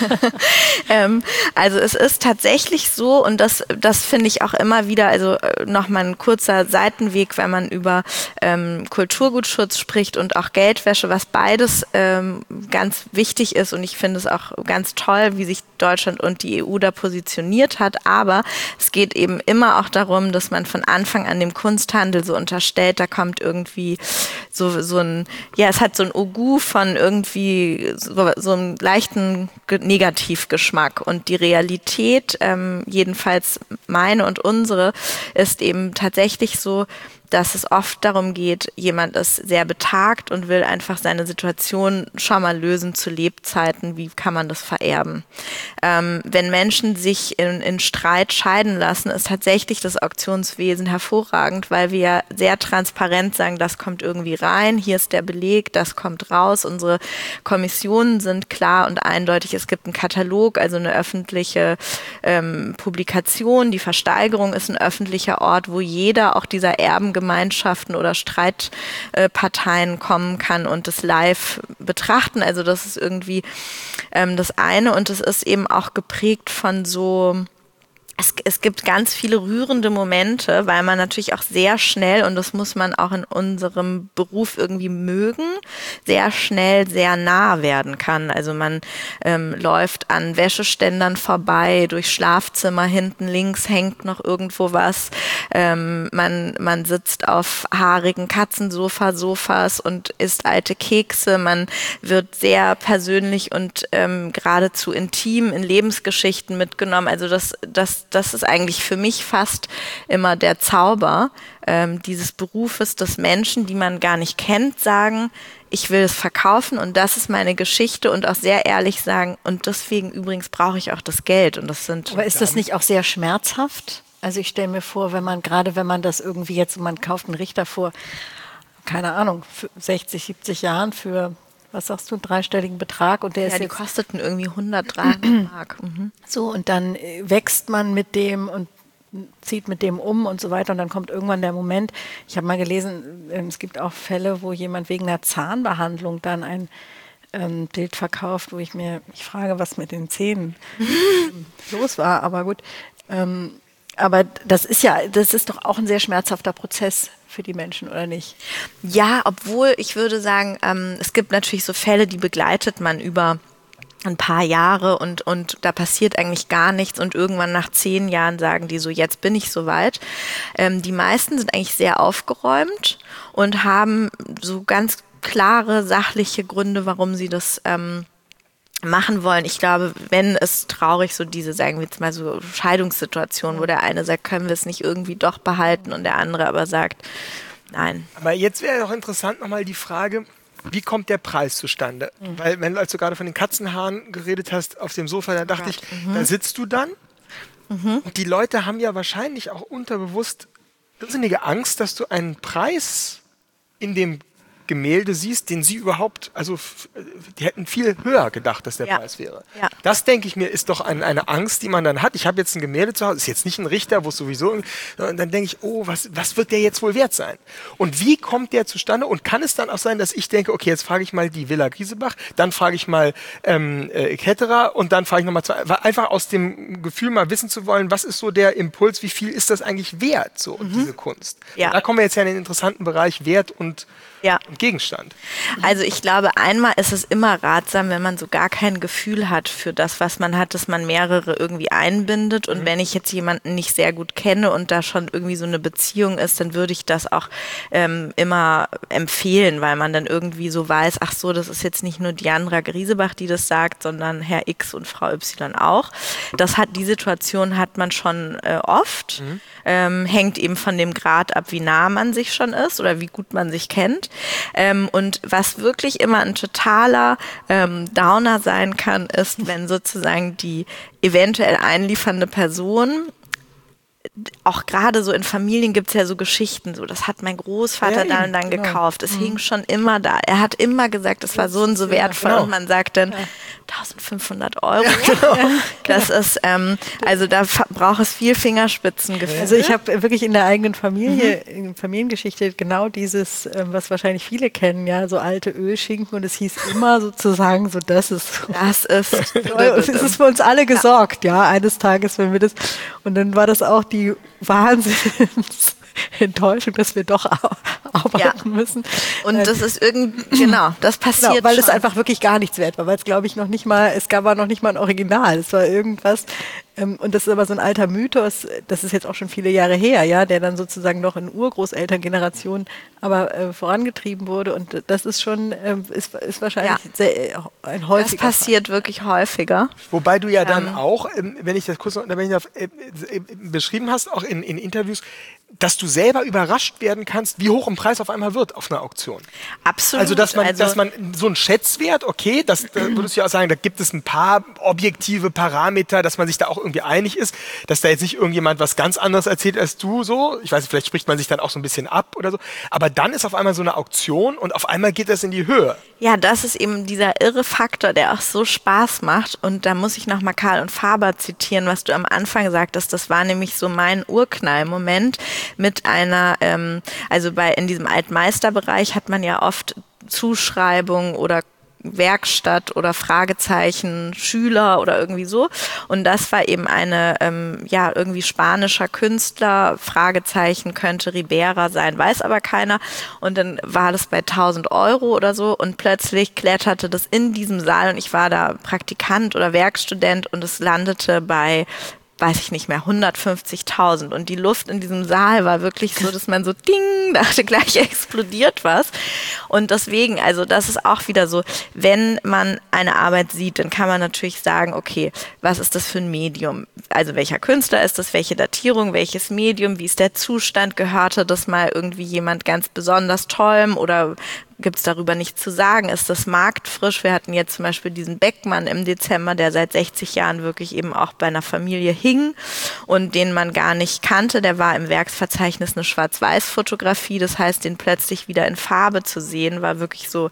ähm, also es ist tatsächlich so, und das, das finde ich auch immer wieder, also nochmal ein kurzer Seitenweg, wenn man über ähm, Kulturgutschutz spricht und auch Geldwäsche, was beides ähm, ganz wichtig ist, und ich finde es auch ganz toll, wie sich Deutschland und die E U da positioniert hat, aber es geht eben immer auch darum, dass man von Anfang an dem Kunsthandel so unterstellt, da kommt irgendwie so, so ein, ja, es hat so ein Ogu von irgendwie so, so einem leichten Negativgeschmack, und die Realität, ähm, jedenfalls meine und unsere, ist eben tatsächlich so, dass es oft darum geht, jemand ist sehr betagt und will einfach seine Situation schon mal lösen zu Lebzeiten. Wie kann man das vererben? Ähm, wenn Menschen sich in, in Streit scheiden lassen, ist tatsächlich das Auktionswesen hervorragend, weil wir sehr transparent sagen, das kommt irgendwie rein, hier ist der Beleg, das kommt raus. Unsere Kommissionen sind klar und eindeutig. Es gibt einen Katalog, also eine öffentliche ähm, Publikation. Die Versteigerung ist ein öffentlicher Ort, wo jeder, auch dieser Erben Gemeinschaften oder Streitparteien kommen kann und das live betrachten. Also das ist irgendwie ähm, das eine, und es ist eben auch geprägt von so, es, es gibt ganz viele rührende Momente, weil man natürlich auch sehr schnell, und das muss man auch in unserem Beruf irgendwie mögen, sehr schnell sehr nah werden kann. Also man ähm, läuft an Wäscheständern vorbei, durch Schlafzimmer, hinten links hängt noch irgendwo was. Ähm, man, man sitzt auf haarigen Katzensofa-Sofas und isst alte Kekse. Man wird sehr persönlich und ähm, geradezu intim in Lebensgeschichten mitgenommen. Also das, das Das ist eigentlich für mich fast immer der Zauber ähm, dieses Berufes, dass Menschen, die man gar nicht kennt, sagen, ich will es verkaufen und das ist meine Geschichte, und auch sehr ehrlich sagen, und deswegen übrigens brauche ich auch das Geld. Und das sind. Aber ist das nicht auch sehr schmerzhaft? Also ich stelle mir vor, wenn man, gerade wenn man das irgendwie jetzt, man kauft einen Richter vor, keine Ahnung, für sechzig, siebzig Jahren für, was sagst du, einen dreistelligen Betrag, und der ja, ist die jetzt kosteten irgendwie hundert, dreihundert Mark. Mhm. So, und dann wächst man mit dem und zieht mit dem um und so weiter. Und dann kommt irgendwann der Moment, ich habe mal gelesen, es gibt auch Fälle, wo jemand wegen einer Zahnbehandlung dann ein ähm, Bild verkauft, wo ich mir, ich frage, was mit den Zähnen los war, aber gut. Ähm, aber das ist ja, das ist doch auch ein sehr schmerzhafter Prozess für die Menschen, oder nicht? Ja, obwohl ich würde sagen, ähm, es gibt natürlich so Fälle, die begleitet man über ein paar Jahre und, und da passiert eigentlich gar nichts und irgendwann nach zehn Jahren sagen die so, jetzt bin ich soweit. Ähm, die meisten sind eigentlich sehr aufgeräumt und haben so ganz klare sachliche Gründe, warum sie das ähm, machen wollen. Ich glaube, wenn es traurig so diese, sagen wir jetzt mal so Scheidungssituation, wo der eine sagt, können wir es nicht irgendwie doch behalten und der andere aber sagt, nein. Aber jetzt wäre doch interessant nochmal die Frage, wie kommt der Preis zustande? Mhm. Weil, wenn du also gerade von den Katzenhaaren geredet hast auf dem Sofa, da dachte ich, mhm. da sitzt du dann mhm. und die Leute haben ja wahrscheinlich auch unterbewusst irrsinnige Angst, dass du einen Preis in dem Gemälde siehst, den sie überhaupt, also die hätten viel höher gedacht, dass der ja. Preis wäre. Ja. Das, denke ich mir, ist doch ein, eine Angst, die man dann hat. Ich habe jetzt ein Gemälde zu Hause, ist jetzt nicht ein Richter, wo es sowieso, und dann denke ich, oh, was, was wird der jetzt wohl wert sein? Und wie kommt der zustande? Und kann es dann auch sein, dass ich denke, okay, jetzt frage ich mal die Villa Griesebach, dann frage ich mal ähm, äh, Ketterer und dann frage ich nochmal zwei, einfach aus dem Gefühl mal wissen zu wollen, was ist so der Impuls, wie viel ist das eigentlich wert, so, mhm. diese Kunst? Ja. Da kommen wir jetzt ja in den interessanten Bereich Wert und Ja. Gegenstand. Also ich glaube, einmal ist es immer ratsam, wenn man so gar kein Gefühl hat für das, was man hat, dass man mehrere irgendwie einbindet. Und mhm. wenn ich jetzt jemanden nicht sehr gut kenne und da schon irgendwie so eine Beziehung ist, dann würde ich das auch ähm, immer empfehlen, weil man dann irgendwie so weiß, ach so, das ist jetzt nicht nur Diandra Griesebach, die das sagt, sondern Herr X und Frau Y auch. Das hat, die Situation hat man schon äh, oft. Mhm. Ähm, hängt eben von dem Grad ab, wie nah man sich schon ist oder wie gut man sich kennt. Ähm, und was wirklich immer ein totaler ähm, Downer sein kann, ist, wenn sozusagen die eventuell einliefernde Person, auch gerade so in Familien gibt es ja so Geschichten, so das hat mein Großvater ja, dann und dann genau. gekauft. Es mhm. hing schon immer da. Er hat immer gesagt, es war so und so wertvoll ja, genau. und man sagt dann, ja. eintausendfünfhundert Euro. Ja, genau. Das ist, ähm, also da braucht es viel Fingerspitzengefühl. Also ich habe wirklich in der eigenen Familie, mhm. in Familiengeschichte genau dieses, was wahrscheinlich viele kennen, ja, so alte Ölschinken und es hieß immer sozusagen so, das ist, das ist, es ist für uns alle gesorgt, ja, eines Tages, wenn wir das, und dann war das auch die Wahnsinnsenttäuschung, dass wir doch arbeiten ja. müssen. Und das ist irgendwie, genau, das passiert genau, weil schon. es einfach wirklich gar nichts wert war, weil es glaube ich noch nicht mal, es gab noch nicht mal ein Original, es war irgendwas, ähm, und das ist aber so ein alter Mythos, das ist jetzt auch schon viele Jahre her, ja, der dann sozusagen noch in Urgroßelterngenerationen aber äh, vorangetrieben wurde und das ist schon, äh, ist, ist wahrscheinlich ja. sehr, ein häufiger Das passiert Fall. wirklich häufiger. Wobei du ja dann ähm, auch, ähm, wenn ich das kurz noch wenn ich das, äh, äh, beschrieben hast, auch in, in Interviews, dass du selber überrascht werden kannst, wie hoch ein Preis auf einmal wird auf einer Auktion. Absolut. Also, dass man, also, dass man so einen Schätzwert, okay, das, da würdest du ja auch sagen, da gibt es ein paar objektive Parameter, dass man sich da auch irgendwie einig ist, dass da jetzt nicht irgendjemand was ganz anderes erzählt als du so. Ich weiß nicht, vielleicht spricht man sich dann auch so ein bisschen ab oder so. Aber dann ist auf einmal so eine Auktion und auf einmal geht das in die Höhe. Ja, das ist eben dieser irre Faktor, der auch so Spaß macht. Und da muss ich nochmal Karl und Faber zitieren, was du am Anfang sagtest. Das war nämlich so mein Urknallmoment mit einer, ähm, also bei in diesem Altmeisterbereich hat man ja oft Zuschreibungen oder Werkstatt oder Fragezeichen, Schüler oder irgendwie so. Und das war eben eine, ähm, ja, irgendwie spanischer Künstler, Fragezeichen könnte Ribera sein, weiß aber keiner. Und dann war das bei tausend Euro oder so und plötzlich kletterte das in diesem Saal und ich war da Praktikant oder Werkstudent und es landete bei weiß ich nicht mehr, hundertfünfzigtausend. Und die Luft in diesem Saal war wirklich so, dass man so ding, dachte, gleich explodiert was. Und deswegen, also das ist auch wieder so, wenn man eine Arbeit sieht, dann kann man natürlich sagen, okay, was ist das für ein Medium? Also welcher Künstler ist das, welche Datierung, welches Medium, wie ist der Zustand, gehörte das mal irgendwie jemand ganz besonders tollem oder gibt es darüber nichts zu sagen? Ist das marktfrisch? Wir hatten jetzt zum Beispiel diesen Beckmann im Dezember, der seit sechzig Jahren wirklich eben auch bei einer Familie hing und den man gar nicht kannte. Der war im Werksverzeichnis eine Schwarz-Weiß-Fotografie. Das heißt, den plötzlich wieder in Farbe zu sehen, war wirklich so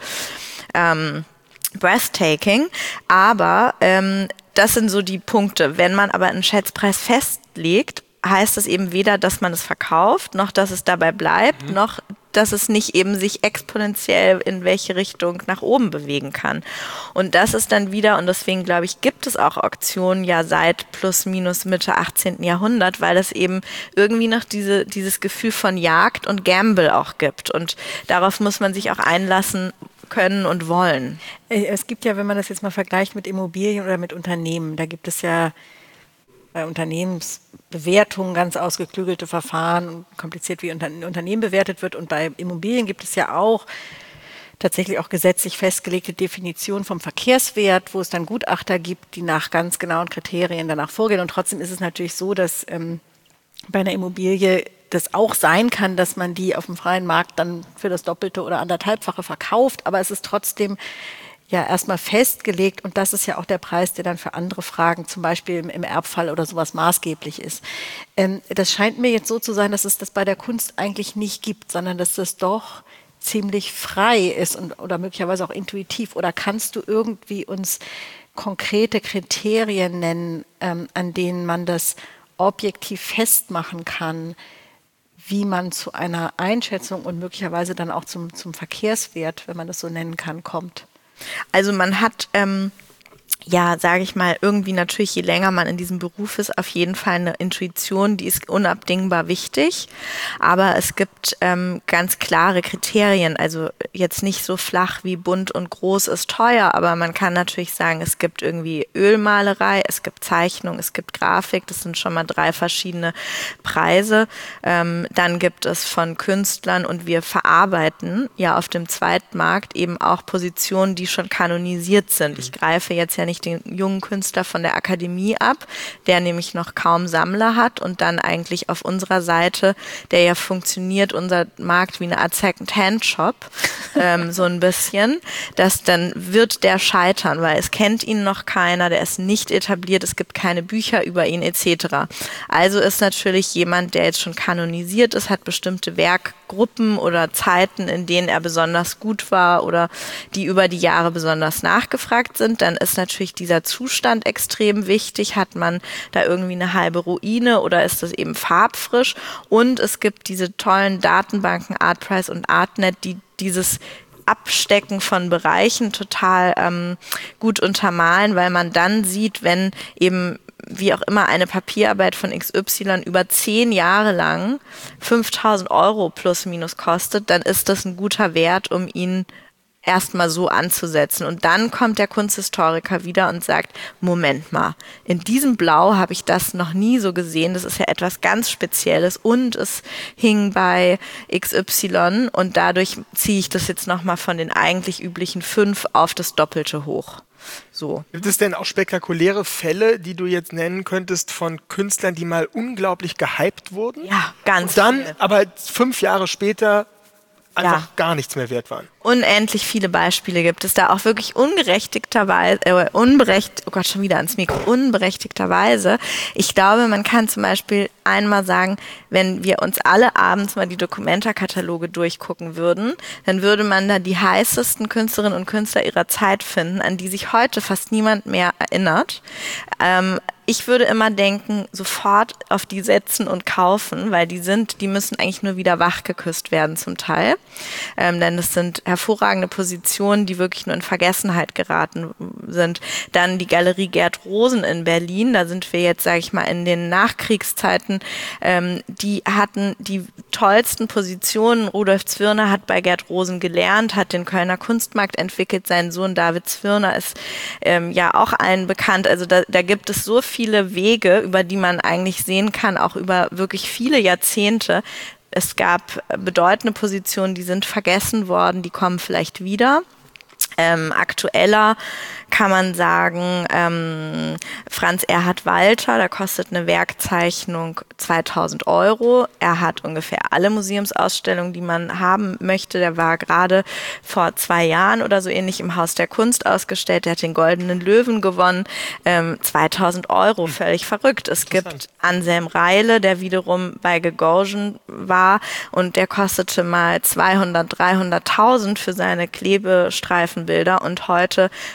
ähm, breathtaking. Aber ähm, das sind so die Punkte. Wenn man aber einen Schätzpreis festlegt, heißt es eben weder, dass man es verkauft, noch dass es dabei bleibt, mhm. noch dass es nicht eben sich exponentiell in welche Richtung nach oben bewegen kann. Und das ist dann wieder, und deswegen glaube ich, gibt es auch Auktionen ja seit plus minus Mitte achtzehnten Jahrhundert, weil es eben irgendwie noch diese, dieses Gefühl von Jagd und Gamble auch gibt. Und darauf muss man sich auch einlassen können und wollen. Es gibt ja, wenn man das jetzt mal vergleicht mit Immobilien oder mit Unternehmen, da gibt es ja bei Unternehmensbewertungen ganz ausgeklügelte Verfahren, kompliziert wie ein Unternehmen bewertet wird. Und bei Immobilien gibt es ja auch tatsächlich auch gesetzlich festgelegte Definitionen vom Verkehrswert, wo es dann Gutachter gibt, die nach ganz genauen Kriterien danach vorgehen. Und trotzdem ist es natürlich so, dass ähm, bei einer Immobilie das auch sein kann, dass man die auf dem freien Markt dann für das Doppelte oder anderthalbfache verkauft. Aber es ist trotzdem ja erstmal festgelegt, und das ist ja auch der Preis, der dann für andere Fragen, zum Beispiel im, im Erbfall oder sowas, maßgeblich ist. Ähm, das scheint mir jetzt so zu sein, dass es das bei der Kunst eigentlich nicht gibt, sondern dass das doch ziemlich frei ist und oder möglicherweise auch intuitiv. Oder kannst du irgendwie uns konkrete Kriterien nennen, ähm, an denen man das objektiv festmachen kann, wie man zu einer Einschätzung und möglicherweise dann auch zum, zum Verkehrswert, wenn man das so nennen kann, kommt? Also man hat, ähm, ja, sage ich mal, irgendwie natürlich, je länger man in diesem Beruf ist, auf jeden Fall eine Intuition, die ist unabdingbar wichtig. Aber es gibt ähm, ganz klare Kriterien, also jetzt nicht so flach wie bunt und groß ist teuer, aber man kann natürlich sagen, es gibt irgendwie Ölmalerei, es gibt Zeichnung, es gibt Grafik, das sind schon mal drei verschiedene Preise. Ähm, dann gibt es von Künstlern, und wir verarbeiten ja auf dem Zweitmarkt eben auch Positionen, die schon kanonisiert sind. Ich greife jetzt ja nicht den jungen Künstler von der Akademie ab, der nämlich noch kaum Sammler hat, und dann eigentlich auf unserer Seite, der ja funktioniert, unser Markt wie eine Art Second-Hand-Shop, ähm, so ein bisschen, dass dann wird der scheitern, weil es kennt ihn noch keiner, der ist nicht etabliert, es gibt keine Bücher über ihn et cetera. Also ist natürlich jemand, der jetzt schon kanonisiert ist, hat bestimmte Werkgruppen oder Zeiten, in denen er besonders gut war oder die über die Jahre besonders nachgefragt sind, dann ist natürlich dieser Zustand extrem wichtig. Hat man da irgendwie eine halbe Ruine oder ist das eben farbfrisch? Und es gibt diese tollen Datenbanken Artprice und Artnet, die dieses Abstecken von Bereichen total ähm, gut untermalen, weil man dann sieht, wenn eben wie auch immer eine Papierarbeit von X Y über zehn Jahre lang fünftausend Euro plus minus kostet, dann ist das ein guter Wert, um ihn erstmal so anzusetzen. Und dann kommt der Kunsthistoriker wieder und sagt, Moment mal, in diesem Blau habe ich das noch nie so gesehen, das ist ja etwas ganz Spezielles und es hing bei X Y und dadurch ziehe ich das jetzt nochmal von den eigentlich üblichen fünf auf das Doppelte hoch. So. Gibt es denn auch spektakuläre Fälle, die du jetzt nennen könntest von Künstlern, die mal unglaublich gehypt wurden? Ja, ganz und dann viele. aber fünf Jahre später einfach Ja. gar nichts mehr wert waren. Unendlich viele Beispiele gibt es da, auch wirklich ungerechtigterweise, äh, unberecht, oh Gott, schon wieder ans Mikro, unberechtigterweise. Ich glaube, man kann zum Beispiel einmal sagen, wenn wir uns alle abends mal die Documenta-Kataloge durchgucken würden, dann würde man da die heißesten Künstlerinnen und Künstler ihrer Zeit finden, an die sich heute fast niemand mehr erinnert. Ähm, Ich würde immer denken, sofort auf die setzen und kaufen, weil die sind, die müssen eigentlich nur wieder wachgeküsst werden zum Teil. Ähm, denn das sind hervorragende Positionen, die wirklich nur in Vergessenheit geraten sind. Dann die Galerie Gerd Rosen in Berlin, da sind wir jetzt, sage ich mal, in den Nachkriegszeiten, ähm, die hatten die tollsten Positionen. Rudolf Zwirner hat bei Gerd Rosen gelernt, hat den Kölner Kunstmarkt entwickelt. Sein Sohn David Zwirner ist ähm, ja auch allen bekannt. Also da, da gibt es so viele Wege, über die man eigentlich sehen kann, auch über wirklich viele Jahrzehnte. Es gab bedeutende Positionen, die sind vergessen worden, die kommen vielleicht wieder. Ähm, aktueller kann man sagen, ähm, Franz Erhard Walter, da kostet eine Werkzeichnung zweitausend Euro. Er hat ungefähr alle Museumsausstellungen, die man haben möchte. Der war gerade vor zwei Jahren oder so ähnlich im Haus der Kunst ausgestellt. Der hat den Goldenen Löwen gewonnen. Ähm, zweitausend Euro, völlig verrückt. Es gibt Anselm Reile, der wiederum bei Gagosian war und der kostete mal zweihundert, dreihunderttausend für seine Klebestreifenbilder und heute ähm,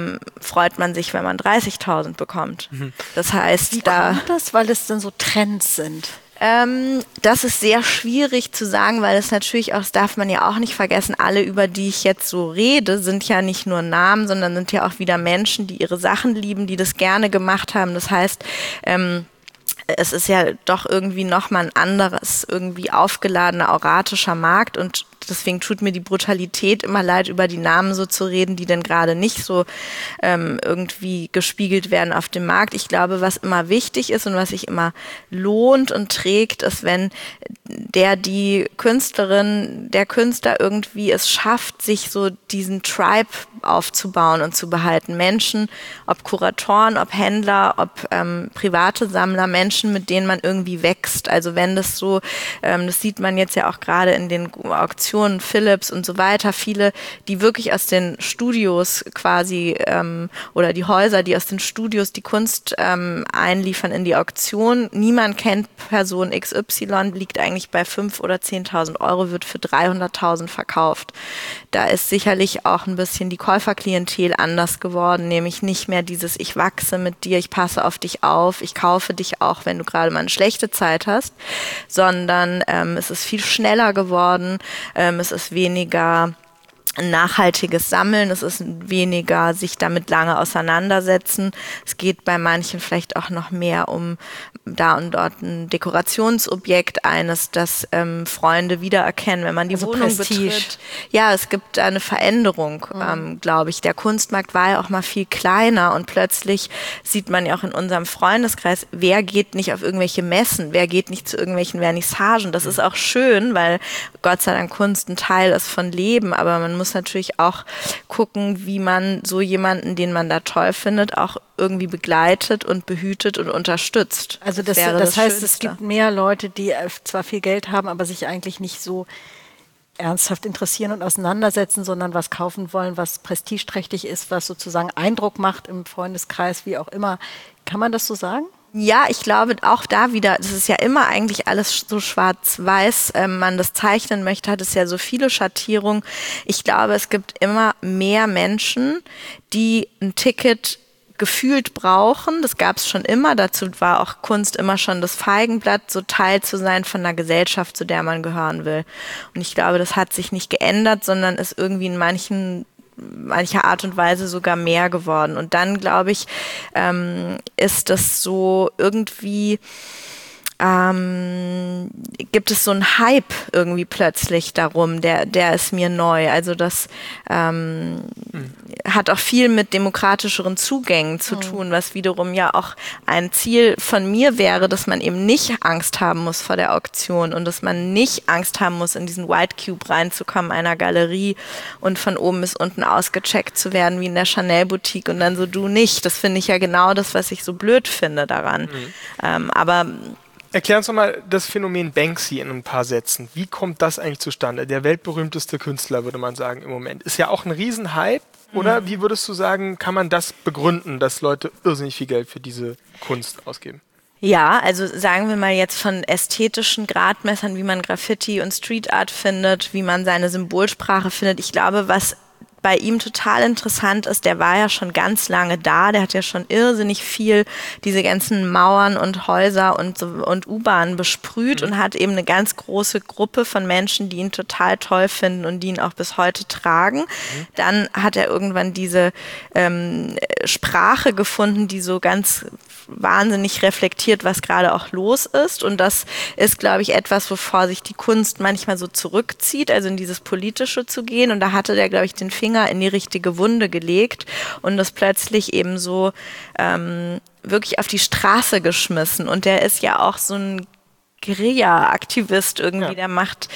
ähm, freut man sich, wenn man dreißigtausend bekommt. Mhm. Das heißt, wie da... kommt das, weil es dann so Trends sind? Ähm, das ist sehr schwierig zu sagen, weil es natürlich auch, das darf man ja auch nicht vergessen, alle, über die ich jetzt so rede, sind ja nicht nur Namen, sondern sind ja auch wieder Menschen, die ihre Sachen lieben, die das gerne gemacht haben. Das heißt, ähm, es ist ja doch irgendwie nochmal ein anderes, irgendwie aufgeladener, auratischer Markt und deswegen tut mir die Brutalität immer leid, über die Namen so zu reden, die denn gerade nicht so ähm, irgendwie gespiegelt werden auf dem Markt. Ich glaube, was immer wichtig ist und was sich immer lohnt und trägt, ist, wenn der, die Künstlerin, der Künstler irgendwie es schafft, sich so diesen Tribe aufzubauen und zu behalten. Menschen, ob Kuratoren, ob Händler, ob ähm, private Sammler, Menschen, mit denen man irgendwie wächst. Also wenn das so, ähm, das sieht man jetzt ja auch gerade in den Auktionen, Philips und so weiter, viele, die wirklich aus den Studios quasi ähm, oder die Häuser, die aus den Studios die Kunst ähm, einliefern in die Auktion. Niemand kennt Person X Y, liegt eigentlich bei fünf oder zehntausend Euro, wird für dreihunderttausend verkauft. Da ist sicherlich auch ein bisschen die Käuferklientel anders geworden, nämlich nicht mehr dieses ich wachse mit dir, ich passe auf dich auf, ich kaufe dich auch, wenn du gerade mal eine schlechte Zeit hast, sondern ähm, es ist viel schneller geworden, ähm, es ist weniger ein nachhaltiges Sammeln, es ist weniger sich damit lange auseinandersetzen. Es geht bei manchen vielleicht auch noch mehr um da und dort ein Dekorationsobjekt eines, das ähm, Freunde wiedererkennen, wenn man die also Wohnung Prestige. betritt. Ja, es gibt eine Veränderung, mhm. ähm, glaube ich. Der Kunstmarkt war ja auch mal viel kleiner und plötzlich sieht man ja auch in unserem Freundeskreis, wer geht nicht auf irgendwelche Messen, wer geht nicht zu irgendwelchen Vernissagen. Das mhm. ist auch schön, weil Gott sei Dank Kunst ein Teil ist von Leben, aber man muss natürlich auch gucken, wie man so jemanden, den man da toll findet, auch irgendwie begleitet und behütet und unterstützt. Also das, das, das heißt, Schönste. Es gibt mehr Leute, die zwar viel Geld haben, aber sich eigentlich nicht so ernsthaft interessieren und auseinandersetzen, sondern was kaufen wollen, was prestigeträchtig ist, was sozusagen Eindruck macht im Freundeskreis, wie auch immer. Kann man das so sagen? Ja, ich glaube auch da wieder, das ist ja immer eigentlich alles so schwarz-weiß, ähm, man das zeichnen möchte, hat es ja so viele Schattierungen. Ich glaube, es gibt immer mehr Menschen, die ein Ticket gefühlt brauchen. Das gab es schon immer. Dazu war auch Kunst immer schon das Feigenblatt, so Teil zu sein von einer Gesellschaft, zu der man gehören will. Und ich glaube, das hat sich nicht geändert, sondern ist irgendwie in manchen mancher Art und Weise sogar mehr geworden. Und dann, glaube ich, ähm, ist das so irgendwie, ähm, gibt es so einen Hype irgendwie plötzlich darum, der, der ist mir neu. Also das ähm, mhm. hat auch viel mit demokratischeren Zugängen zu mhm. tun, was wiederum ja auch ein Ziel von mir wäre, dass man eben nicht Angst haben muss vor der Auktion und dass man nicht Angst haben muss, in diesen White Cube reinzukommen, einer Galerie und von oben bis unten ausgecheckt zu werden, wie in der Chanel-Boutique und dann so du nicht. Das finde ich ja genau das, was ich so blöd finde daran. Mhm. Ähm, aber Erklär uns doch mal das Phänomen Banksy in ein paar Sätzen. Wie kommt das eigentlich zustande? Der weltberühmteste Künstler, würde man sagen, im Moment. Ist ja auch ein Riesenhype, oder? Mhm. Wie würdest du sagen, kann man das begründen, dass Leute irrsinnig viel Geld für diese Kunst ausgeben? Ja, also sagen wir mal jetzt von ästhetischen Gradmessern, wie man Graffiti und Street Art findet, wie man seine Symbolsprache findet. Ich glaube, was bei ihm total interessant ist, der war ja schon ganz lange da, der hat ja schon irrsinnig viel diese ganzen Mauern und Häuser und, so, und U-Bahnen besprüht mhm. und hat eben eine ganz große Gruppe von Menschen, die ihn total toll finden und die ihn auch bis heute tragen. Mhm. Dann hat er irgendwann diese ähm, Sprache gefunden, die so ganz wahnsinnig reflektiert, was gerade auch los ist. Und das ist, glaube ich, etwas, wovor sich die Kunst manchmal so zurückzieht, also in dieses Politische zu gehen. Und da hatte der, glaube ich, den Finger in die richtige Wunde gelegt und das plötzlich eben so ähm, wirklich auf die Straße geschmissen. Und der ist ja auch so ein Guerilla-Aktivist irgendwie, ja. der macht,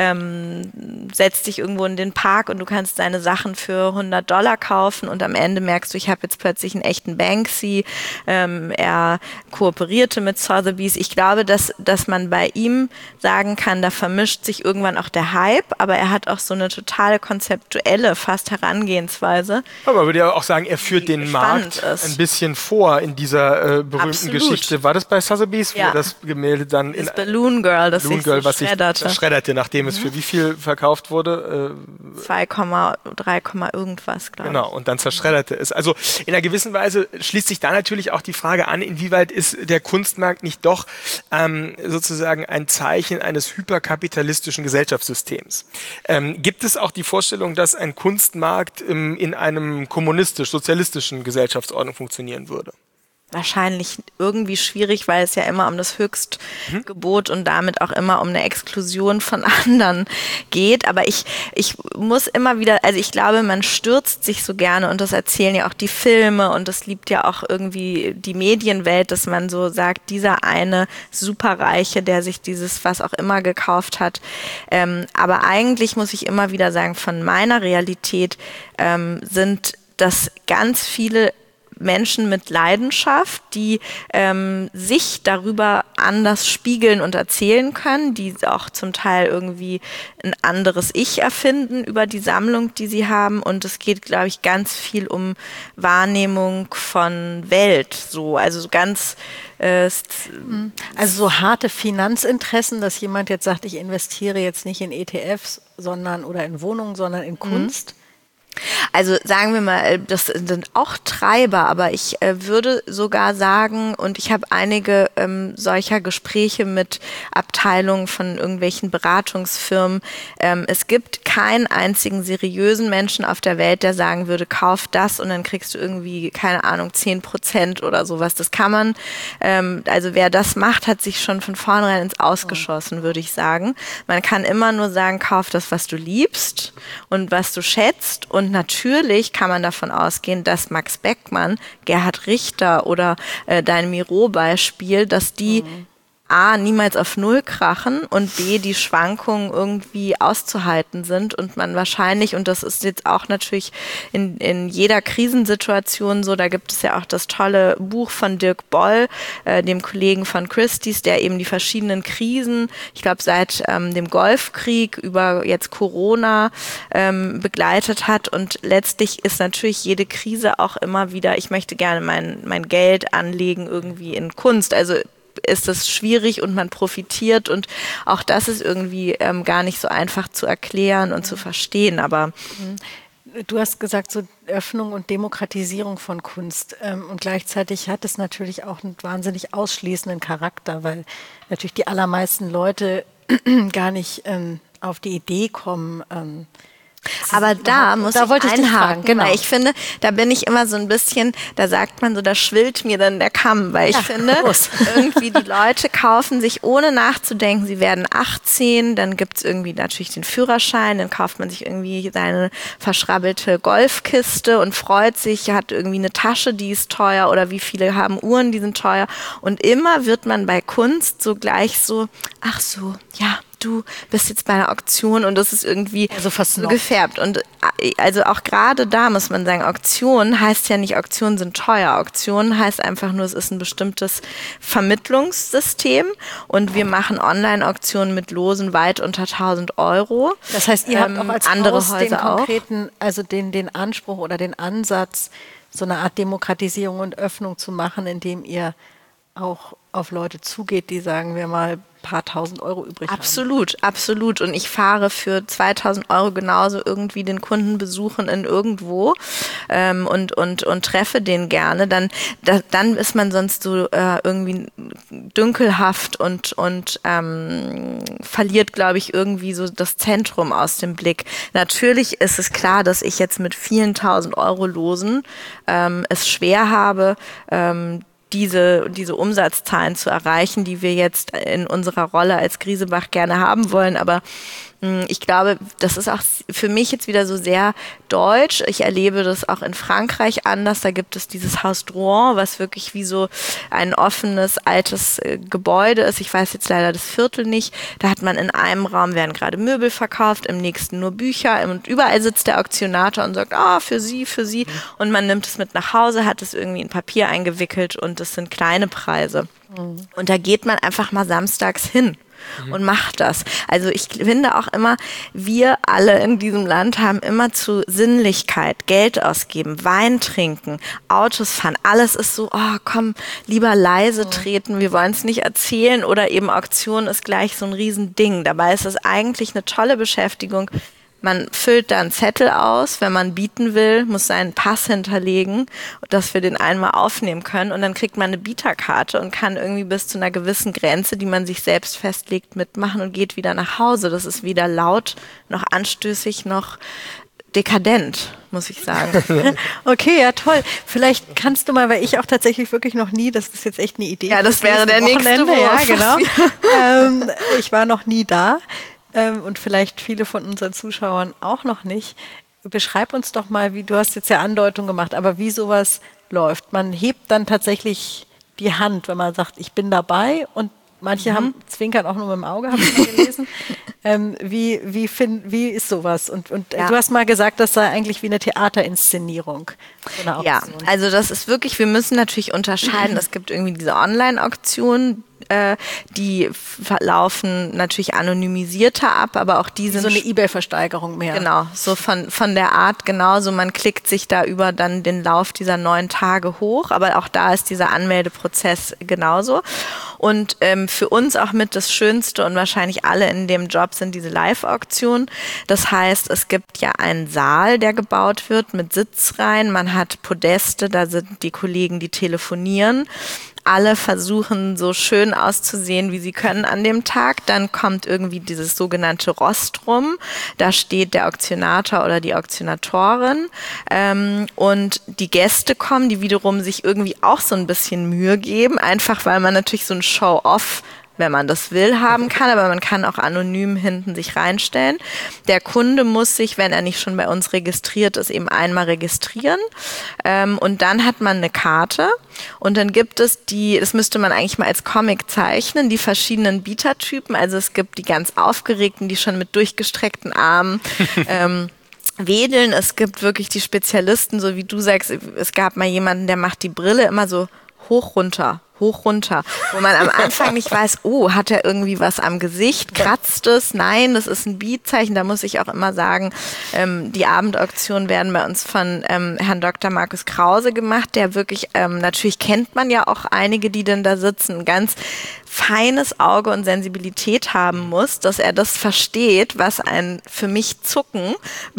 ähm, setzt dich irgendwo in den Park und du kannst deine Sachen für hundert Dollar kaufen und am Ende merkst du, ich habe jetzt plötzlich einen echten Banksy. Ähm, er kooperierte mit Sotheby's. Ich glaube, dass, dass man bei ihm sagen kann, da vermischt sich irgendwann auch der Hype, aber er hat auch so eine totale konzeptuelle, fast Herangehensweise. Aber man würde ja auch sagen, er führt den Markt ist. ein bisschen vor in dieser äh, berühmten Absolut. Geschichte. War das bei Sotheby's, ja. wo das Gemälde dann in das Balloon Girl, das Balloon sich Girl, so was schredderte. sich schredderte, nachdem mhm. es für wie viel verkauft wurde? zwei Komma drei, irgendwas, glaube ich. Genau, und dann zerschredderte es. Also in einer gewissen Weise schließt sich da natürlich auch die Frage an, inwieweit ist der Kunstmarkt nicht doch ähm, sozusagen ein Zeichen eines hyperkapitalistischen Gesellschaftssystems. Ähm, gibt es auch die Vorstellung, dass ein Kunstmarkt ähm, in einem kommunistisch-sozialistischen Gesellschaftsordnung funktionieren würde? Wahrscheinlich irgendwie schwierig, weil es ja immer um das Höchstgebot mhm. und damit auch immer um eine Exklusion von anderen geht. Aber ich, ich muss immer wieder, also ich glaube, man stürzt sich so gerne und das erzählen ja auch die Filme und das liebt ja auch irgendwie die Medienwelt, dass man so sagt, dieser eine Superreiche, der sich dieses was auch immer gekauft hat. Ähm, aber eigentlich muss ich immer wieder sagen, von meiner Realität ähm, sind das ganz viele Menschen mit Leidenschaft, die ähm, sich darüber anders spiegeln und erzählen können, die auch zum Teil irgendwie ein anderes Ich erfinden über die Sammlung, die sie haben. Und es geht, glaube ich, ganz viel um Wahrnehmung von Welt. So, also so ganz äh, also so harte Finanzinteressen, dass jemand jetzt sagt, ich investiere jetzt nicht in E T Fs, sondern oder in Wohnungen, sondern in Kunst. Mhm. Also sagen wir mal, das sind auch Treiber, aber ich äh, würde sogar sagen, und ich habe einige ähm, solcher Gespräche mit Abteilungen von irgendwelchen Beratungsfirmen, ähm, es gibt keinen einzigen seriösen Menschen auf der Welt, der sagen würde, kauf das und dann kriegst du irgendwie, keine Ahnung, zehn Prozent oder sowas. Das kann man, ähm, also wer das macht, hat sich schon von vornherein ins Ausgeschossen, würde ich sagen. Man kann immer nur sagen, kauf das, was du liebst und was du schätzt. Und natürlich kann man davon ausgehen, dass Max Beckmann, Gerhard Richter oder äh, dein Miro-Beispiel, dass die mhm. A, niemals auf Null krachen und B, die Schwankungen irgendwie auszuhalten sind und man wahrscheinlich, und das ist jetzt auch natürlich in, in jeder Krisensituation so, da gibt es ja auch das tolle Buch von Dirk Boll, äh, dem Kollegen von Christie's, der eben die verschiedenen Krisen, ich glaube seit ähm, dem Golfkrieg über jetzt Corona ähm, begleitet hat und letztlich ist natürlich jede Krise auch immer wieder, ich möchte gerne mein, mein Geld anlegen irgendwie in Kunst, also ist das schwierig und man profitiert und auch das ist irgendwie ähm, gar nicht so einfach zu erklären und zu verstehen, aber du hast gesagt, so Öffnung und Demokratisierung von Kunst ähm, und gleichzeitig hat es natürlich auch einen wahnsinnig ausschließenden Charakter, weil natürlich die allermeisten Leute gar nicht ähm, auf die Idee kommen, ähm, aber da muss da ich einhaken, genau. Weil ich finde, da bin ich immer so ein bisschen, da sagt man so, da schwillt mir dann der Kamm, weil ich ja, finde, los. irgendwie die Leute kaufen sich ohne nachzudenken, sie werden achtzehn, dann gibt's irgendwie natürlich den Führerschein, dann kauft man sich irgendwie seine verschrabbelte Golfkiste und freut sich, hat irgendwie eine Tasche, die ist teuer oder wie viele haben Uhren, die sind teuer und immer wird man bei Kunst so gleich so, ach so, ja, du bist jetzt bei einer Auktion und das ist irgendwie also fast so gefärbt. Und also auch gerade da muss man sagen, Auktion heißt ja nicht, Auktionen sind teuer. Auktion heißt einfach nur, es ist ein bestimmtes Vermittlungssystem und wir machen Online-Auktionen mit Losen weit unter tausend Euro. Das heißt, ihr ähm, habt auch als andere Haus Häuser den konkreten, auch. also den, den Anspruch oder den Ansatz, so eine Art Demokratisierung und Öffnung zu machen, indem ihr auch auf Leute zugeht, die, sagen wir mal, paar tausend Euro übrig haben. Absolut, absolut. Und ich fahre für zweitausend Euro genauso irgendwie den Kunden besuchen in irgendwo ähm, und, und, und treffe den gerne. Dann, da, dann ist man sonst so äh, irgendwie dünkelhaft und, und ähm, verliert, glaube ich, irgendwie so das Zentrum aus dem Blick. Natürlich ist es klar, dass ich jetzt mit vielen tausend Euro Losen ähm, es schwer habe, ähm, diese, diese Umsatzzahlen zu erreichen, die wir jetzt in unserer Rolle als Griesebach gerne haben wollen. Aber mh, ich glaube, das ist auch für mich jetzt wieder so sehr deutsch. Ich erlebe das auch in Frankreich anders. Da gibt es dieses Haus Drouin, was wirklich wie so ein offenes, altes äh, Gebäude ist. Ich weiß jetzt leider das Viertel nicht. Da hat man in einem Raum werden gerade Möbel verkauft, im nächsten nur Bücher und überall sitzt der Auktionator und sagt, ah, für Sie, für Sie. Und man nimmt es mit nach Hause, hat es irgendwie in Papier eingewickelt und das sind kleine Preise. Mhm. Und da geht man einfach mal samstags hin. mhm. und macht das. Also ich finde auch immer, wir alle in diesem Land haben immer zu Sinnlichkeit, Geld ausgeben, Wein trinken, Autos fahren. Alles ist so, oh komm, lieber leise treten, wir wollen es nicht erzählen oder eben Auktion ist gleich so ein Riesending. Dabei ist es eigentlich eine tolle Beschäftigung. Man füllt da einen Zettel aus, wenn man bieten will, muss seinen Pass hinterlegen, dass wir den einmal aufnehmen können und dann kriegt man eine Bieterkarte und kann irgendwie bis zu einer gewissen Grenze, die man sich selbst festlegt, mitmachen und geht wieder nach Hause. Das ist weder laut, noch anstößig, noch dekadent, muss ich sagen. Okay, ja toll. Vielleicht kannst du mal, weil ich auch tatsächlich wirklich noch nie, das ist jetzt echt eine Idee. Ja, das wäre der nächste Wurf. Ja, genau. ähm, ich war noch nie da. Ähm, und vielleicht viele von unseren Zuschauern auch noch nicht. Beschreib uns doch mal, wie du hast jetzt ja Andeutung gemacht, aber wie sowas läuft. Man hebt dann tatsächlich die Hand, wenn man sagt, ich bin dabei und manche mhm. haben zwinkern auch nur mit dem Auge, habe ich mal gelesen. ähm, wie, wie, find, wie ist sowas? Und, und ja. du hast mal gesagt, das sei eigentlich wie eine Theaterinszenierung. So eine ja, also das ist wirklich, wir müssen natürlich unterscheiden. Es gibt irgendwie diese Online-Auktionen, äh, die laufen natürlich anonymisierter ab, aber auch die sind so eine eBay-Versteigerung mehr. Genau, so von, von der Art genauso. Man klickt sich da über dann den Lauf dieser neun Tage hoch, aber auch da ist dieser Anmeldeprozess genauso. Und ähm, für uns auch mit das Schönste und wahrscheinlich alle in dem Job sind diese Live-Auktionen. Das heißt, es gibt ja einen Saal, der gebaut wird mit Sitzreihen. Man hat Podeste, da sind die Kollegen, die telefonieren. Alle versuchen so schön auszusehen, wie sie können an dem Tag. Dann kommt irgendwie dieses sogenannte Rostrum. Da steht der Auktionator oder die Auktionatorin. Ähm, und die Gäste kommen, die wiederum sich irgendwie auch so ein bisschen Mühe geben. Einfach weil man natürlich so ein Show-off, wenn man das will, haben kann, aber man kann auch anonym hinten sich reinstellen. Der Kunde muss sich, wenn er nicht schon bei uns registriert ist, eben einmal registrieren. Ähm, und dann hat man eine Karte und dann gibt es die, das müsste man eigentlich mal als Comic zeichnen, die verschiedenen Bietertypen. Also es gibt die ganz Aufgeregten, die schon mit durchgestreckten Armen ähm, wedeln. Es gibt wirklich die Spezialisten, so wie du sagst, es gab mal jemanden, der macht die Brille immer so hoch runter, hoch runter, wo man am Anfang nicht weiß, oh, hat er irgendwie was am Gesicht, kratzt es? Nein, das ist ein Beatzeichen. Da muss ich auch immer sagen, ähm, die Abendauktionen werden bei uns von ähm, Herrn Doktor Markus Krause gemacht, der wirklich, ähm, natürlich kennt man ja auch einige, die denn da sitzen, ein ganz feines Auge und Sensibilität haben muss, dass er das versteht, was ein für mich Zucken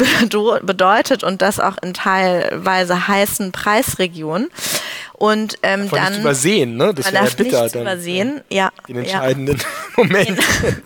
bedeutet und das auch in teilweise heißen Preisregionen. Und ähm, dann nicht übersehen, ne? Das man wäre darf ja bitter, nichts dann, übersehen, ja. Den entscheidenden ja. Moment.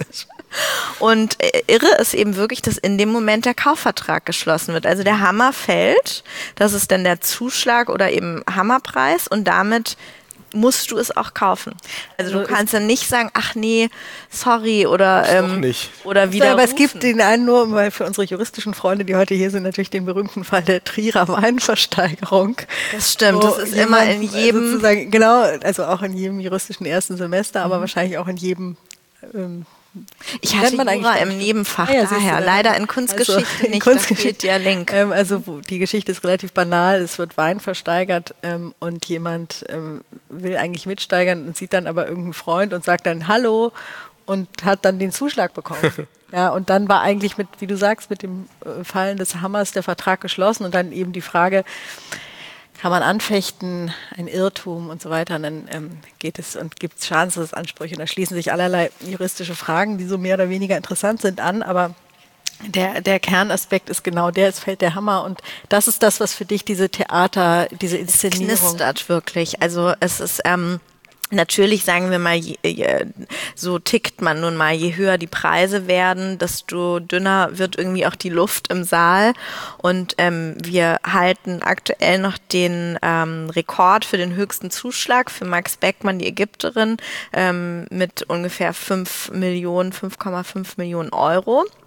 Und äh, irre ist eben wirklich, dass in dem Moment der Kaufvertrag geschlossen wird. Also der Hammer fällt, das ist dann der Zuschlag oder eben Hammerpreis und damit musst du es auch kaufen. Also, also du kannst dann nicht sagen, ach nee, sorry oder ähm, nicht. oder wieder. Aber es gibt den einen nur, weil für unsere juristischen Freunde, die heute hier sind, natürlich den berühmten Fall der Trierer Weinversteigerung. Das stimmt, das ist immer in jedem, sozusagen, genau, also auch in jedem juristischen ersten Semester, aber mhm. wahrscheinlich auch in jedem ähm, Ich hatte Jura im Nebenfach, ah, ja, daher. Leider in Kunstgeschichte also, nicht, Kunstgeschichte, da fehlt der Link. Ähm, also die Geschichte ist relativ banal, es wird Wein versteigert ähm, und jemand ähm, will eigentlich mitsteigern und sieht dann aber irgendeinen Freund und sagt dann Hallo und hat dann den Zuschlag bekommen. Ja, und dann war eigentlich mit, wie du sagst, mit dem äh, Fallen des Hammers der Vertrag geschlossen und dann eben die Frage, kann man anfechten, ein Irrtum und so weiter, und dann ähm, geht es und gibt es Schadensersatzansprüche und da schließen sich allerlei juristische Fragen, die so mehr oder weniger interessant sind, an, aber der, der Kernaspekt ist genau der, es fällt der Hammer und das ist das, was für dich diese Theater, diese Inszenierung... Es knistert wirklich, also es ist... Ähm Natürlich, sagen wir mal, je, je, so tickt man nun mal, je höher die Preise werden, desto dünner wird irgendwie auch die Luft im Saal. Und ähm, wir halten aktuell noch den ähm, Rekord für den höchsten Zuschlag für Max Beckmann, die Ägypterin, ähm, mit ungefähr fünf Millionen, fünf Komma fünf Millionen Euro.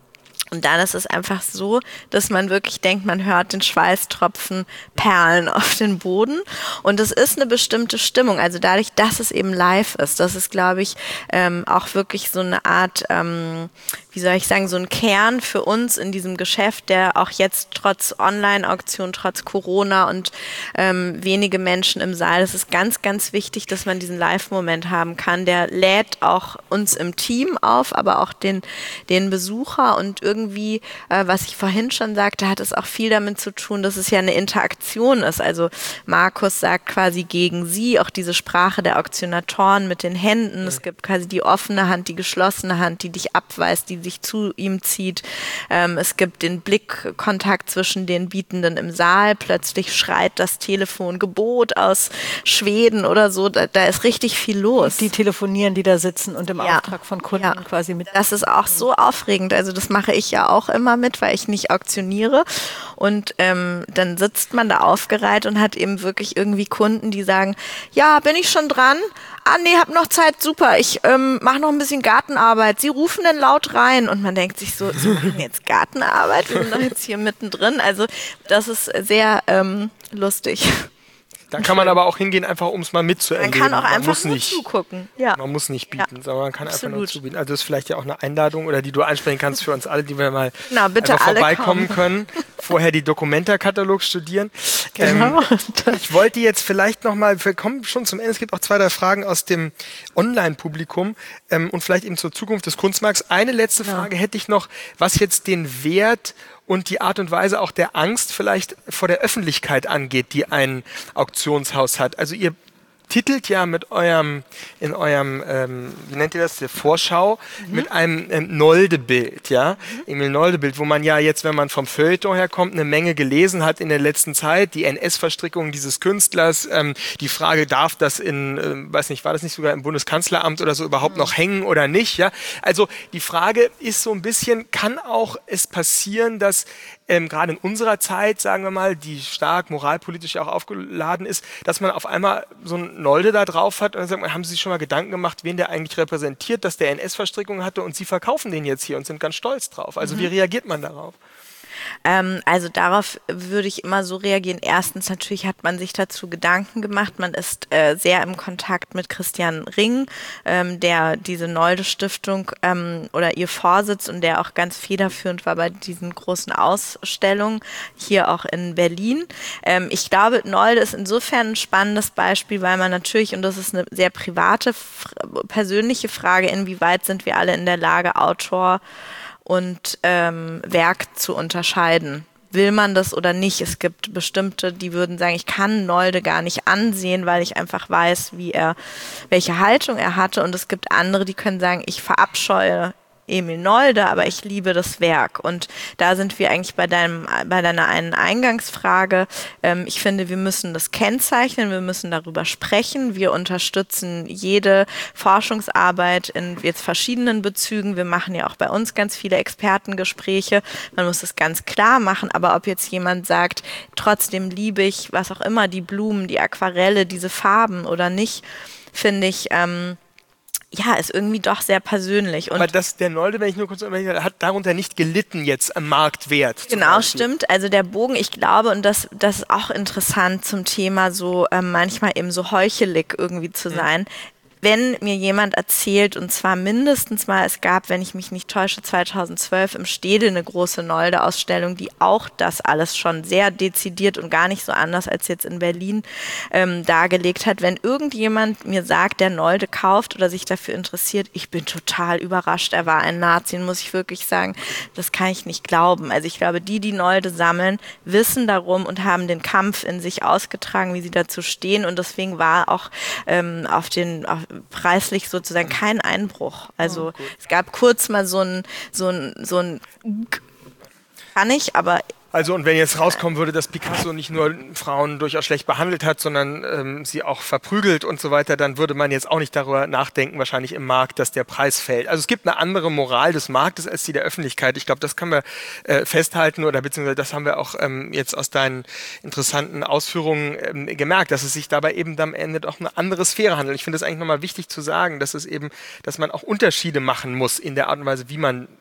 Und dann ist es einfach so, dass man wirklich denkt, man hört den Schweißtropfen perlen auf den Boden. Und es ist eine bestimmte Stimmung. Also dadurch, dass es eben live ist, das ist, glaube ich, ähm, auch wirklich so eine Art, ähm, wie soll ich sagen, so ein Kern für uns in diesem Geschäft, der auch jetzt trotz Online-Auktion, trotz Corona und ähm, wenige Menschen im Saal, es ist ganz, ganz wichtig, dass man diesen Live-Moment haben kann. Der lädt auch uns im Team auf, aber auch den, den Besucher und irgendwie Irgendwie, äh, was ich vorhin schon sagte, hat es auch viel damit zu tun, dass es ja eine Interaktion ist. Also Markus sagt quasi gegen sie, auch diese Sprache der Auktionatoren mit den Händen. Es gibt quasi die offene Hand, die geschlossene Hand, die dich abweist, die sich zu ihm zieht. Ähm, es gibt den Blickkontakt zwischen den Bietenden im Saal. Plötzlich schreit das Telefon Gebot aus Schweden oder so. Da, da ist richtig viel los. Die telefonieren, die da sitzen und im Ja. Auftrag von Kunden Ja. quasi mit. Das ist auch so aufregend. Also das mache ich ja auch immer mit, weil ich nicht auktioniere. Und ähm, dann sitzt man da aufgereiht und hat eben wirklich irgendwie Kunden, die sagen, ja, bin ich schon dran? Ah, nee, hab noch Zeit, super, ich ähm, mache noch ein bisschen Gartenarbeit. Sie rufen dann laut rein und man denkt sich so, Sie machen jetzt Gartenarbeit? Wir sind doch jetzt hier mittendrin. Also das ist sehr ähm, lustig. Da kann man aber auch hingehen, einfach um es mal mitzuerleben. Man kann auch man einfach muss nur nicht, zugucken. Ja. Man muss nicht bieten, Ja, sondern man kann einfach nur absolut. zubieten. Also das ist vielleicht ja auch eine Einladung, oder die du ansprechen kannst für uns alle, die wir mal Na, bitte einfach alle vorbeikommen kommen. können, vorher die Dokumenta-Katalog studieren. Genau. Ähm, ich wollte jetzt vielleicht nochmal, wir kommen schon zum Ende, es gibt auch zwei, drei Fragen aus dem Online-Publikum ähm, und vielleicht eben zur Zukunft des Kunstmarkts. Eine letzte Frage hätte ich noch, was jetzt den Wert und die Art und Weise auch der Angst vielleicht vor der Öffentlichkeit angeht, die ein Auktionshaus hat. Also ihr titelt ja mit eurem, in eurem, ähm, wie nennt ihr das, der Vorschau, mhm. mit einem ähm, Nolde-Bild, ja, mhm. Emil Nolde-Bild, wo man ja jetzt, wenn man vom Feuilleton herkommt, eine Menge gelesen hat in der letzten Zeit, die N S-Verstrickungen dieses Künstlers, ähm, die Frage, darf das in, äh, weiß nicht, war das nicht sogar im Bundeskanzleramt oder so überhaupt mhm. noch hängen oder nicht, ja, also die Frage ist so ein bisschen, kann auch es passieren, dass ähm, gerade in unserer Zeit, sagen wir mal, die stark moralpolitisch auch aufgeladen ist, dass man auf einmal so ein Nolde da drauf hat und dann sagt man, haben Sie sich schon mal Gedanken gemacht, wen der eigentlich repräsentiert, dass der N S-Verstrickungen hatte und Sie verkaufen den jetzt hier und sind ganz stolz drauf. Also mhm. wie reagiert man darauf? Ähm, also darauf würde ich immer so reagieren. Erstens, natürlich hat man sich dazu Gedanken gemacht. Man ist äh, sehr im Kontakt mit Christian Ring, ähm, der diese Nolde-Stiftung ähm, oder ihr Vorsitz und der auch ganz federführend war bei diesen großen Ausstellungen hier auch in Berlin. Ähm, ich glaube, Nolde ist insofern ein spannendes Beispiel, weil man natürlich, und das ist eine sehr private, persönliche Frage, inwieweit sind wir alle in der Lage, Autor und ähm, Werk zu unterscheiden. Will man das oder nicht? Es gibt bestimmte, die würden sagen, ich kann Nolde gar nicht ansehen, weil ich einfach weiß, wie er, welche Haltung er hatte. Und es gibt andere, die können sagen, ich verabscheue Emil Nolde, aber ich liebe das Werk. Und da sind wir eigentlich bei deinem, bei deiner einen Eingangsfrage. Ähm, ich finde, wir müssen das kennzeichnen, wir müssen darüber sprechen. Wir unterstützen jede Forschungsarbeit in jetzt verschiedenen Bezügen. Wir machen ja auch bei uns ganz viele Expertengespräche. Man muss es ganz klar machen, aber ob jetzt jemand sagt, trotzdem liebe ich, was auch immer, die Blumen, die Aquarelle, diese Farben oder nicht, finde ich, ähm, ja, ist irgendwie doch sehr persönlich. Und aber das, der Nolde, wenn ich nur kurz hat darunter nicht gelitten jetzt am Marktwert. Genau, stimmt. Also der Bogen, ich glaube, und das, das ist auch interessant zum Thema so ähm, manchmal eben so heuchelig irgendwie zu sein. Mhm. Wenn mir jemand erzählt, und zwar mindestens mal, es gab, wenn ich mich nicht täusche, zweitausendzwölf im Stede eine große Nolde-Ausstellung, die auch das alles schon sehr dezidiert und gar nicht so anders als jetzt in Berlin ähm, dargelegt hat. Wenn irgendjemand mir sagt, der Nolde kauft oder sich dafür interessiert, ich bin total überrascht, er war ein Nazi, muss ich wirklich sagen, das kann ich nicht glauben. Also ich glaube, die, die Nolde sammeln, wissen darum und haben den Kampf in sich ausgetragen, wie sie dazu stehen, und deswegen war auch ähm, auf den auf preislich sozusagen kein Einbruch. Also oh, es gab kurz mal so ein, so ein, so ein kann ich, aber also und wenn jetzt rauskommen würde, dass Picasso nicht nur Frauen durchaus schlecht behandelt hat, sondern ähm, sie auch verprügelt und so weiter, dann würde man jetzt auch nicht darüber nachdenken, wahrscheinlich im Markt, dass der Preis fällt. Also es gibt eine andere Moral des Marktes als die der Öffentlichkeit. Ich glaube, das können wir äh, festhalten, oder beziehungsweise das haben wir auch ähm, jetzt aus deinen interessanten Ausführungen ähm, gemerkt, dass es sich dabei eben am Ende doch eine andere Sphäre handelt. Ich finde es eigentlich nochmal wichtig zu sagen, dass es eben, dass man auch Unterschiede machen muss in der Art und Weise, wie man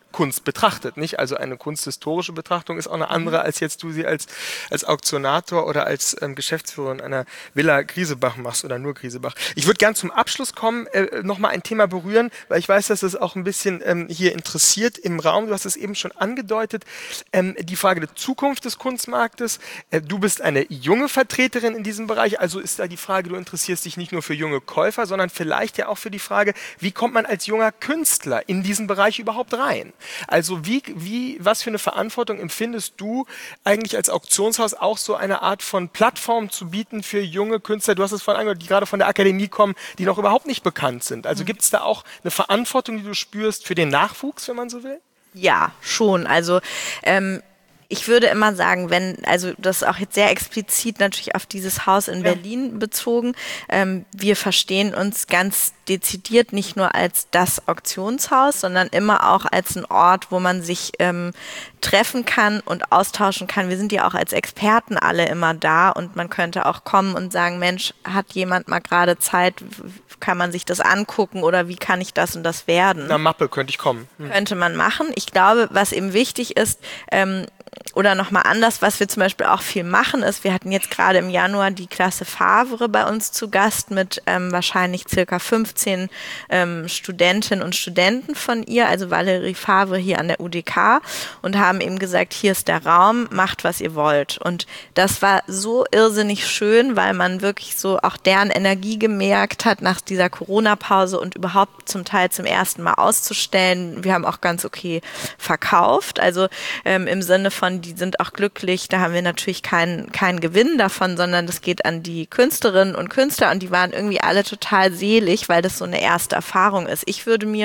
Kunst betrachtet, nicht? Also eine kunsthistorische Betrachtung ist auch eine andere, als jetzt du sie als, als Auktionator oder als ähm, Geschäftsführerin einer Villa Griesebach machst oder nur Griesebach. Ich würde gern zum Abschluss kommen, äh, nochmal ein Thema berühren, weil ich weiß, dass das auch ein bisschen ähm, hier interessiert im Raum. Du hast es eben schon angedeutet, ähm, die Frage der Zukunft des Kunstmarktes. Äh, du bist eine junge Vertreterin in diesem Bereich, also ist da die Frage, du interessierst dich nicht nur für junge Käufer, sondern vielleicht ja auch für die Frage, wie kommt man als junger Künstler in diesen Bereich überhaupt rein? Also wie, wie, was für eine Verantwortung empfindest du eigentlich als Auktionshaus auch so eine Art von Plattform zu bieten für junge Künstler? Du hast es vorhin angehört, die gerade von der Akademie kommen, die noch überhaupt nicht bekannt sind. Also gibt es da auch eine Verantwortung, die du spürst für den Nachwuchs, wenn man so will? Ja, schon. Also ähm, ich würde immer sagen, wenn, also das ist auch jetzt sehr explizit natürlich auf dieses Haus in ja. Berlin bezogen, ähm, wir verstehen uns ganz dezidiert nicht nur als das Auktionshaus, sondern immer auch als ein Ort, wo man sich ähm, treffen kann und austauschen kann. Wir sind ja auch als Experten alle immer da und man könnte auch kommen und sagen, Mensch, hat jemand mal gerade Zeit, kann man sich das angucken oder wie kann ich das und das werden? Na, Mappe könnte ich kommen. Hm. Könnte man machen. Ich glaube, was eben wichtig ist, ähm, oder nochmal anders, was wir zum Beispiel auch viel machen, ist, wir hatten jetzt gerade im Januar die Klasse Favre bei uns zu Gast mit ähm, wahrscheinlich circa fünfzehn ähm, Studentinnen und Studenten von ihr, also Valérie Favre hier an der U D K, und haben eben gesagt, hier ist der Raum, macht, was ihr wollt. Und das war so irrsinnig schön, weil man wirklich so auch deren Energie gemerkt hat nach dieser Corona-Pause und überhaupt zum Teil zum ersten Mal auszustellen. Wir haben auch ganz okay verkauft, also ähm, im Sinne von von, die sind auch glücklich, da haben wir natürlich keinen keinen Gewinn davon, sondern das geht an die Künstlerinnen und Künstler und die waren irgendwie alle total selig, weil das so eine erste Erfahrung ist. Ich würde mir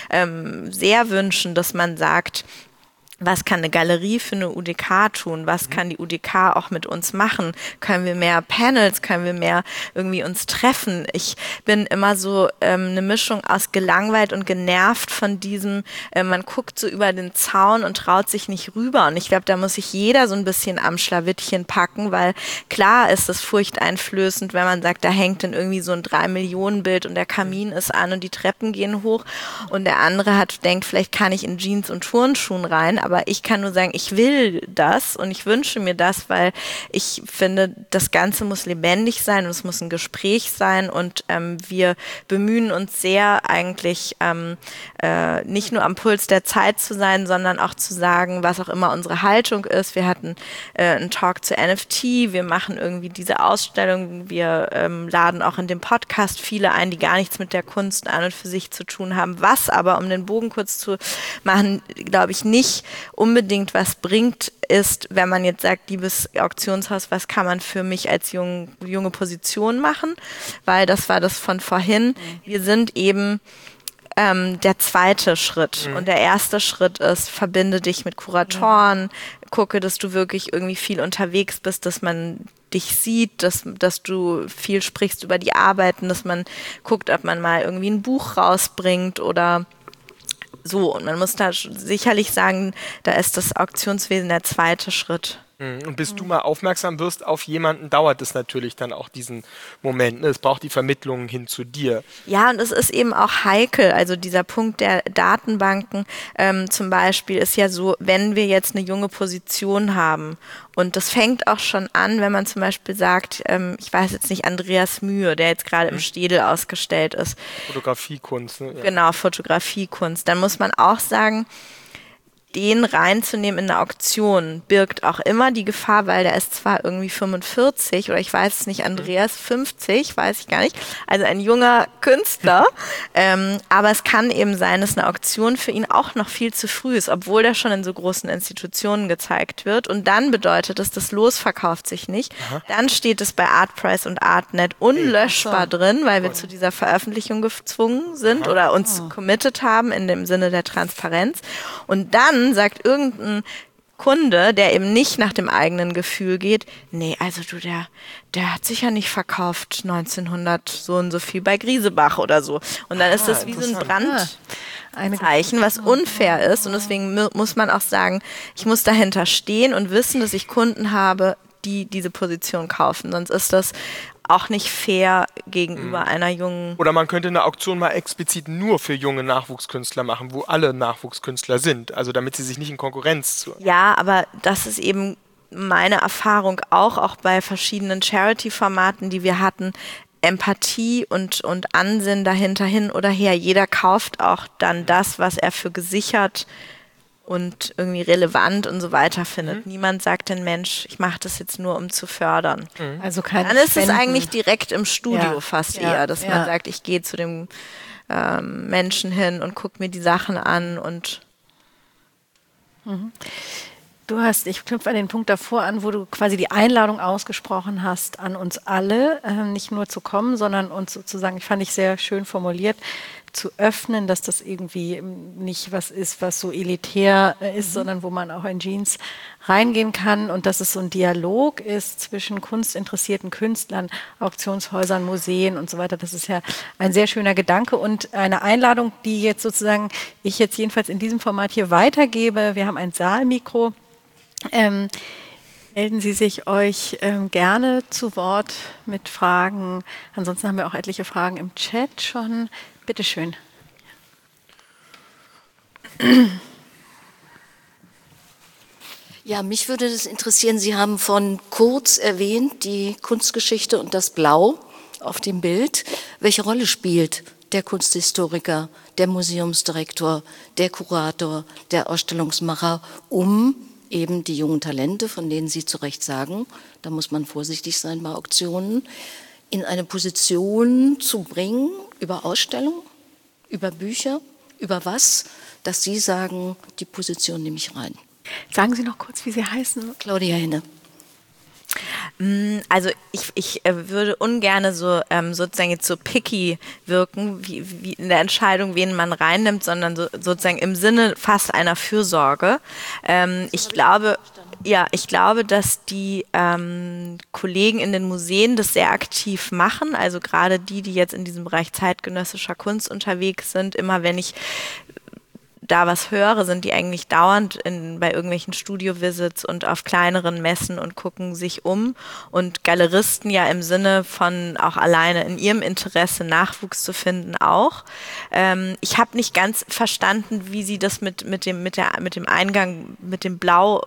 ähm, sehr wünschen, dass man sagt, was kann eine Galerie für eine U D K tun? Was kann die U D K auch mit uns machen? Können wir mehr Panels? Können wir mehr irgendwie uns treffen? Ich bin immer so ähm, eine Mischung aus gelangweilt und genervt von diesem, äh, man guckt so über den Zaun und traut sich nicht rüber. Und ich glaube, da muss sich jeder so ein bisschen am Schlawittchen packen, weil klar ist es furchteinflößend, wenn man sagt, da hängt dann irgendwie so ein Drei-Millionen-Bild und der Kamin ist an und die Treppen gehen hoch und der andere hat denkt, vielleicht kann ich in Jeans und Turnschuhen rein, aber ich kann nur sagen, ich will das und ich wünsche mir das, weil ich finde, das Ganze muss lebendig sein und es muss ein Gespräch sein und ähm, wir bemühen uns sehr eigentlich ähm, äh, nicht nur am Puls der Zeit zu sein, sondern auch zu sagen, was auch immer unsere Haltung ist. Wir hatten äh, einen Talk zu N F T, wir machen irgendwie diese Ausstellung, wir ähm, laden auch in dem Podcast viele ein, die gar nichts mit der Kunst an und für sich zu tun haben, was aber, um den Bogen kurz zu machen, glaube ich, nicht unbedingt was bringt, ist, wenn man jetzt sagt, liebes Auktionshaus, was kann man für mich als jung, junge Position machen? Weil das war das von vorhin. Wir sind eben ähm, der zweite Schritt. Mhm. Und der erste Schritt ist, verbinde dich mit Kuratoren, mhm. gucke, dass du wirklich irgendwie viel unterwegs bist, dass man dich sieht, dass, dass du viel sprichst über die Arbeiten, dass man guckt, ob man mal irgendwie ein Buch rausbringt oder so, und man muss da sicherlich sagen, da ist das Auktionswesen der zweite Schritt. Und bis du mal aufmerksam wirst auf jemanden, dauert es natürlich dann auch diesen Moment. Ne? Es braucht die Vermittlung hin zu dir. Ja, und es ist eben auch heikel. Also dieser Punkt der Datenbanken ähm, zum Beispiel ist ja so, wenn wir jetzt eine junge Position haben und das fängt auch schon an, wenn man zum Beispiel sagt, ähm, ich weiß jetzt nicht, Andreas Mühe, der jetzt gerade mhm. im Städel ausgestellt ist. Fotografiekunst. Ne? Ja. Genau, Fotografiekunst. Dann muss man auch sagen, den reinzunehmen in eine Auktion birgt auch immer die Gefahr, weil der ist zwar irgendwie fünfundvierzig oder ich weiß es nicht, Andreas fünfzig, weiß ich gar nicht, also ein junger Künstler, ähm, aber es kann eben sein, dass eine Auktion für ihn auch noch viel zu früh ist, obwohl der schon in so großen Institutionen gezeigt wird und dann bedeutet es, das Los verkauft sich nicht, Aha. dann steht es bei Artprice und Artnet unlöschbar hey, drin, weil wir zu dieser Veröffentlichung gezwungen sind Aha. oder uns oh. committed haben in dem Sinne der Transparenz und dann sagt irgendein Kunde, der eben nicht nach dem eigenen Gefühl geht, nee, also du, der, der hat sicher nicht verkauft neunzehnhundert so und so viel bei Griesebach oder so. Und dann ah, ist das wie so ein Brandzeichen, was unfair ist. Und deswegen muss man auch sagen, ich muss dahinter stehen und wissen, dass ich Kunden habe, die diese Position kaufen. Sonst ist das auch nicht fair gegenüber mhm. einer jungen... Oder man könnte eine Auktion mal explizit nur für junge Nachwuchskünstler machen, wo alle Nachwuchskünstler sind, also damit sie sich nicht in Konkurrenz zu... Ja, aber das ist eben meine Erfahrung auch, auch bei verschiedenen Charity-Formaten, die wir hatten, Empathie und, und Ansinn dahinter hin oder her. Jeder kauft auch dann das, was er für gesichert und irgendwie relevant und so weiter findet. Mhm. Niemand sagt den Mensch, ich mache das jetzt nur, um zu fördern. Mhm. Also kein Dann ist Spenden. Es eigentlich direkt im Studio ja. fast ja. eher, dass ja. man sagt, ich gehe zu dem ähm, Menschen hin und gucke mir die Sachen an und mhm. Du hast, ich knüpfe an den Punkt davor an, wo du quasi die Einladung ausgesprochen hast an uns alle, äh, nicht nur zu kommen, sondern uns sozusagen, ich fand ich sehr schön formuliert, zu öffnen, dass das irgendwie nicht was ist, was so elitär ist, mhm. sondern wo man auch in Jeans reingehen kann und dass es so ein Dialog ist zwischen kunstinteressierten Künstlern, Auktionshäusern, Museen und so weiter. Das ist ja ein sehr schöner Gedanke und eine Einladung, die jetzt sozusagen ich jetzt jedenfalls in diesem Format hier weitergebe. Wir haben ein Saalmikro. Ähm, melden Sie sich euch ähm, gerne zu Wort mit Fragen. Ansonsten haben wir auch etliche Fragen im Chat schon. Bitte schön. Ja, mich würde das interessieren. Sie haben von Kurz erwähnt, die Kunstgeschichte und das Blau auf dem Bild. Welche Rolle spielt der Kunsthistoriker, der Museumsdirektor, der Kurator, der Ausstellungsmacher, um eben die jungen Talente, von denen Sie zu Recht sagen, da muss man vorsichtig sein bei Auktionen, in eine Position zu bringen, über Ausstellung, über Bücher, über was, dass Sie sagen, die Position nehme ich rein. Sagen Sie noch kurz, wie Sie heißen. Claudia Henne. Also ich, ich würde ungern so ähm, sozusagen jetzt so picky wirken, wie, wie in der Entscheidung, wen man reinnimmt, sondern so, sozusagen im Sinne fast einer Fürsorge. Ähm, ich glaube, ja, ich glaube, dass die ähm, Kollegen in den Museen das sehr aktiv machen. Also gerade die, die jetzt in diesem Bereich zeitgenössischer Kunst unterwegs sind. Immer wenn ich da was höre, sind die eigentlich dauernd in, bei irgendwelchen Studio-Visits und auf kleineren Messen und gucken sich um. Und Galeristen ja im Sinne von auch alleine in ihrem Interesse Nachwuchs zu finden auch. Ähm, ich habe nicht ganz verstanden, wie sie das mit, mit, dem, mit, der, mit dem Eingang, mit dem Blau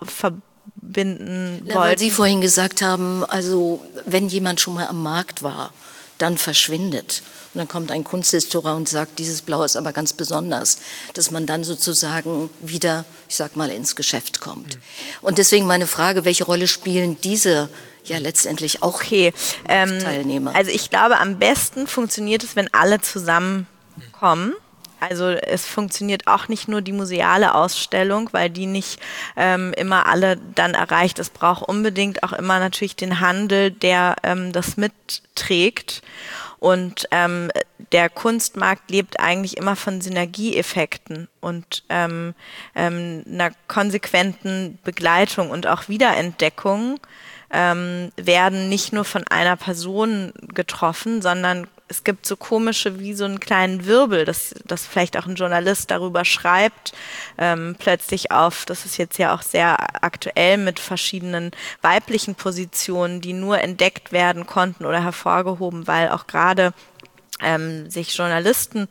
verbinden Na, wollten. weil Sie vorhin gesagt haben, also wenn jemand schon mal am Markt war, dann verschwindet. Und dann kommt ein Kunsthistoriker und sagt, dieses Blau ist aber ganz besonders, dass man dann sozusagen wieder, ich sag mal, ins Geschäft kommt. Und deswegen meine Frage, welche Rolle spielen diese ja letztendlich auch okay. ähm, Teilnehmer? Also ich glaube, am besten funktioniert es, wenn alle zusammenkommen. Also es funktioniert auch nicht nur die museale Ausstellung, weil die nicht ähm, immer alle dann erreicht. Es braucht unbedingt auch immer natürlich den Handel, der ähm, das mitträgt. Und ähm, der Kunstmarkt lebt eigentlich immer von Synergieeffekten und ähm, ähm, einer konsequenten Begleitung und auch Wiederentdeckung ähm, werden nicht nur von einer Person getroffen, sondern es gibt so komische, wie so einen kleinen Wirbel, dass, dass vielleicht auch ein Journalist darüber schreibt, ähm, plötzlich auf, das ist jetzt ja auch sehr aktuell mit verschiedenen weiblichen Positionen, die nur entdeckt werden konnten oder hervorgehoben, weil auch gerade ähm, sich Journalisten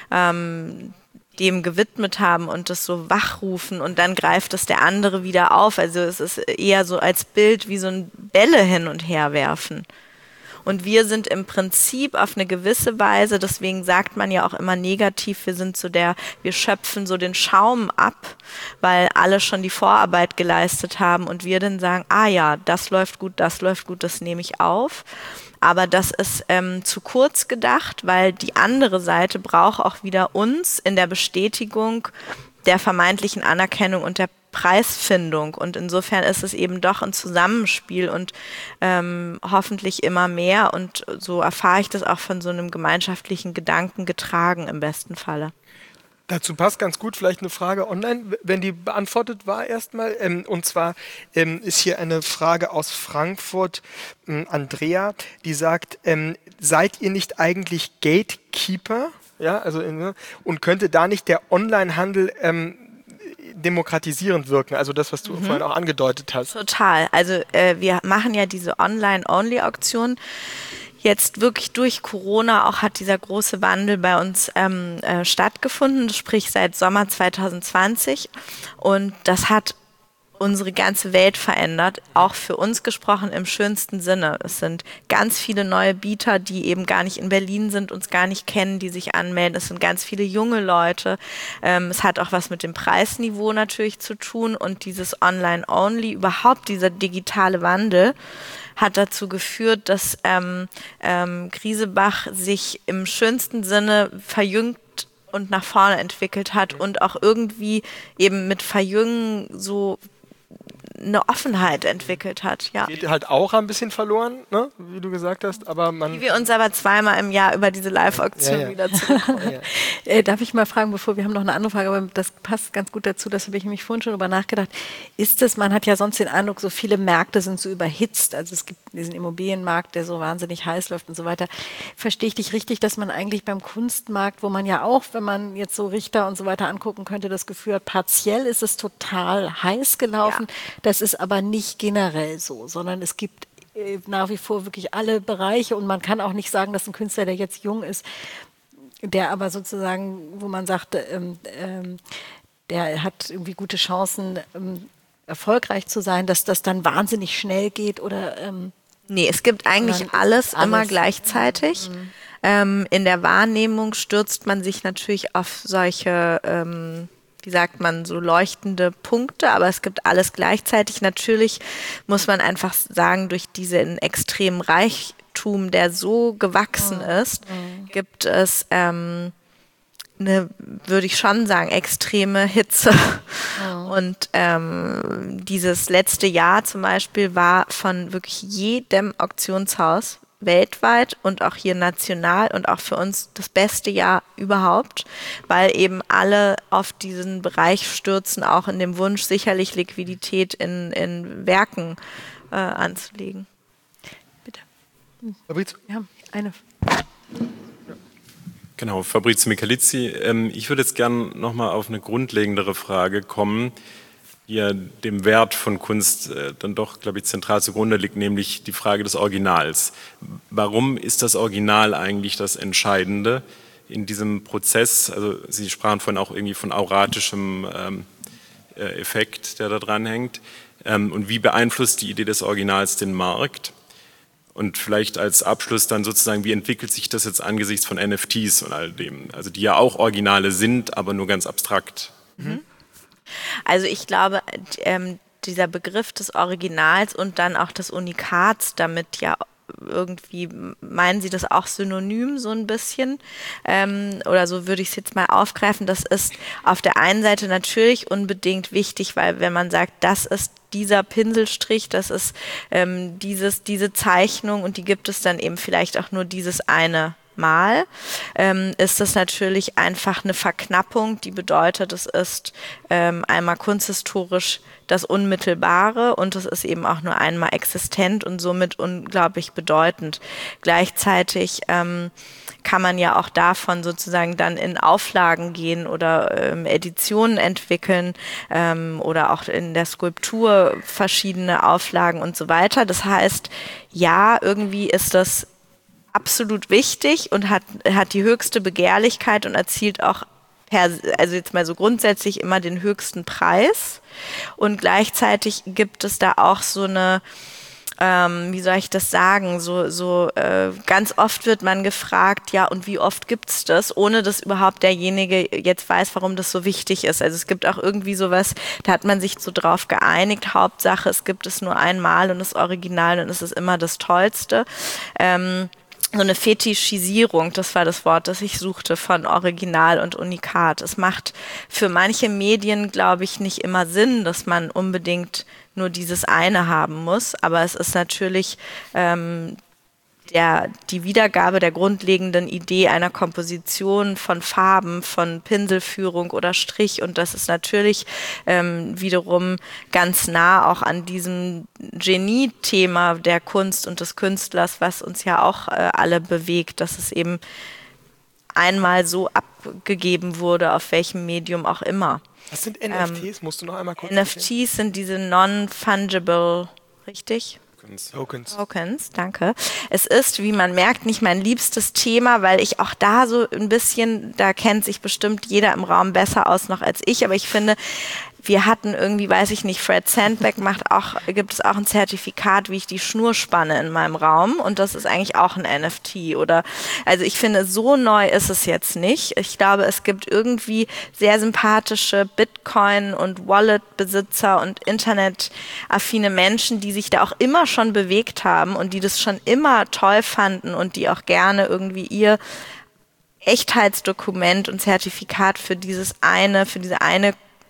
ähm, dem gewidmet haben und das so wachrufen und dann greift es der andere wieder auf. Also es ist eher so als Bild wie so ein Bälle hin und her werfen. Und wir sind im Prinzip auf eine gewisse Weise, deswegen sagt man ja auch immer negativ, wir sind so der, wir schöpfen so den Schaum ab, weil alle schon die Vorarbeit geleistet haben und wir dann sagen, ah ja, das läuft gut, das läuft gut, das nehme ich auf. Aber das ist ähm, zu kurz gedacht, weil die andere Seite braucht auch wieder uns in der Bestätigung der vermeintlichen Anerkennung und der Preisfindung. Und insofern ist es eben doch ein Zusammenspiel und ähm, hoffentlich immer mehr. Und so erfahre ich das auch von so einem gemeinschaftlichen Gedanken getragen im besten Falle. Dazu passt ganz gut vielleicht eine Frage online, wenn die beantwortet war erstmal. Ähm, und zwar ähm, ist hier eine Frage aus Frankfurt, ähm, Andrea, die sagt, ähm, seid ihr nicht eigentlich Gatekeeper? Ja, also in, und könnte da nicht der Onlinehandel ähm, demokratisierend wirken? Also das, was du mhm. vorhin auch angedeutet hast. Total. Also äh, wir machen ja diese Online-Only-Auktion jetzt wirklich durch Corona auch hat dieser große Wandel bei uns ähm, äh, stattgefunden, sprich seit Sommer zwanzig zwanzig. Und das hat unsere ganze Welt verändert, auch für uns gesprochen im schönsten Sinne. Es sind ganz viele neue Bieter, die eben gar nicht in Berlin sind, uns gar nicht kennen, die sich anmelden. Es sind ganz viele junge Leute. Ähm, es hat auch was mit dem Preisniveau natürlich zu tun und dieses Online-Only, überhaupt dieser digitale Wandel hat dazu geführt, dass ähm, ähm, Griesebach sich im schönsten Sinne verjüngt und nach vorne entwickelt hat und auch irgendwie eben mit Verjüngen so eine Offenheit entwickelt hat, ja. Geht halt auch ein bisschen verloren, ne? Wie du gesagt hast, aber man... Wie wir uns aber zweimal im Jahr über diese Live-Auktion ja, ja. wieder zurückholen. Ja, ja. Äh, darf ich mal fragen, bevor wir haben noch eine andere Frage, aber das passt ganz gut dazu, das habe ich nämlich vorhin schon darüber nachgedacht. Ist es, man hat ja sonst den Eindruck, so viele Märkte sind so überhitzt, also es gibt diesen Immobilienmarkt, der so wahnsinnig heiß läuft und so weiter. Verstehe ich dich richtig, dass man eigentlich beim Kunstmarkt, wo man ja auch, wenn man jetzt so Richter und so weiter angucken könnte, das Gefühl hat, partiell ist es total heiß gelaufen. Ja. Das ist aber nicht generell so, sondern es gibt äh, nach wie vor wirklich alle Bereiche und man kann auch nicht sagen, dass ein Künstler, der jetzt jung ist, der aber sozusagen, wo man sagt, ähm, ähm, der hat irgendwie gute Chancen, ähm, erfolgreich zu sein, dass das dann wahnsinnig schnell geht oder... Ähm, nee, es gibt eigentlich alles, alles immer gleichzeitig. Mhm. Ähm, in der Wahrnehmung stürzt man sich natürlich auf solche... Ähm, wie sagt man, so leuchtende Punkte, aber es gibt alles gleichzeitig. Natürlich muss man einfach sagen, durch diesen extremen Reichtum, der so gewachsen mhm. ist, mhm. gibt es ähm, eine, würde ich schon sagen, extreme Hitze. Mhm. Und ähm, dieses letzte Jahr zum Beispiel war von wirklich jedem Auktionshaus weltweit und auch hier national und auch für uns das beste Jahr überhaupt, weil eben alle auf diesen Bereich stürzen, auch in dem Wunsch, sicherlich Liquidität in, in Werken äh, anzulegen. Bitte. Fabrizio? Ja, eine. Genau, Fabrizio Michalizzi. Ähm, ich würde jetzt gerne nochmal auf eine grundlegendere Frage kommen, die ja dem Wert von Kunst äh, dann doch, glaube ich, zentral zugrunde liegt, nämlich die Frage des Originals. Warum ist das Original eigentlich das Entscheidende in diesem Prozess? Also Sie sprachen vorhin auch irgendwie von auratischem ähm, äh, Effekt, der da dran hängt. Ähm, und wie beeinflusst die Idee des Originals den Markt? Und vielleicht als Abschluss dann sozusagen, wie entwickelt sich das jetzt angesichts von N F Ts und all dem? Also die ja auch Originale sind, aber nur ganz abstrakt. Mhm. Also ich glaube, ähm, dieser Begriff des Originals und dann auch des Unikats, damit ja irgendwie, meinen Sie das auch synonym so ein bisschen? Ähm, oder so würde ich es jetzt mal aufgreifen. Das ist auf der einen Seite natürlich unbedingt wichtig, weil wenn man sagt, das ist dieser Pinselstrich, das ist ähm, dieses, diese Zeichnung und die gibt es dann eben vielleicht auch nur dieses eine Mal, ähm, ist das natürlich einfach eine Verknappung, die bedeutet, es ist ähm, einmal kunsthistorisch das Unmittelbare und es ist eben auch nur einmal existent und somit unglaublich bedeutend. Gleichzeitig ähm, kann man ja auch davon sozusagen dann in Auflagen gehen oder ähm, Editionen entwickeln ähm, oder auch in der Skulptur verschiedene Auflagen und so weiter. Das heißt, ja, irgendwie ist das absolut wichtig und hat, hat die höchste Begehrlichkeit und erzielt auch, per, also jetzt mal so grundsätzlich immer den höchsten Preis. Und gleichzeitig gibt es da auch so eine, ähm, wie soll ich das sagen, so, so äh, ganz oft wird man gefragt, ja, und wie oft gibt's das, ohne dass überhaupt derjenige jetzt weiß, warum das so wichtig ist. Also es gibt auch irgendwie sowas, da hat man sich so drauf geeinigt, Hauptsache, es gibt es nur einmal und das Original und es ist immer das Tollste. Ähm, So eine Fetischisierung, das war das Wort, das ich suchte, von Original und Unikat. Es macht für manche Medien, glaube ich, nicht immer Sinn, dass man unbedingt nur dieses eine haben muss. Aber es ist natürlich ähm, der, die Wiedergabe der grundlegenden Idee einer Komposition von Farben, von Pinselführung oder Strich. Und das ist natürlich ähm, wiederum ganz nah auch an diesem Genie-Thema der Kunst und des Künstlers, was uns ja auch äh, alle bewegt, dass es eben einmal so abgegeben wurde, auf welchem Medium auch immer. Was sind N F Ts? Ähm, Musst du noch einmal kurz N F Ts erzählen? Sind diese non-fungible, richtig? Tokens. Tokens. Tokens, danke. Es ist, wie man merkt, nicht mein liebstes Thema, weil ich auch da so ein bisschen, da kennt sich bestimmt jeder im Raum besser aus noch als ich, aber ich finde, wir hatten irgendwie, weiß ich nicht, Fred Sandbeck macht auch, gibt es auch ein Zertifikat, wie ich die Schnur spanne in meinem Raum und das ist eigentlich auch ein N F T oder, also ich finde, so neu ist es jetzt nicht. Ich glaube, es gibt irgendwie sehr sympathische Bitcoin- und Wallet-Besitzer und internetaffine Menschen, die sich da auch immer schon bewegt haben und die das schon immer toll fanden und die auch gerne irgendwie ihr Echtheitsdokument und Zertifikat für dieses eine, für diese eine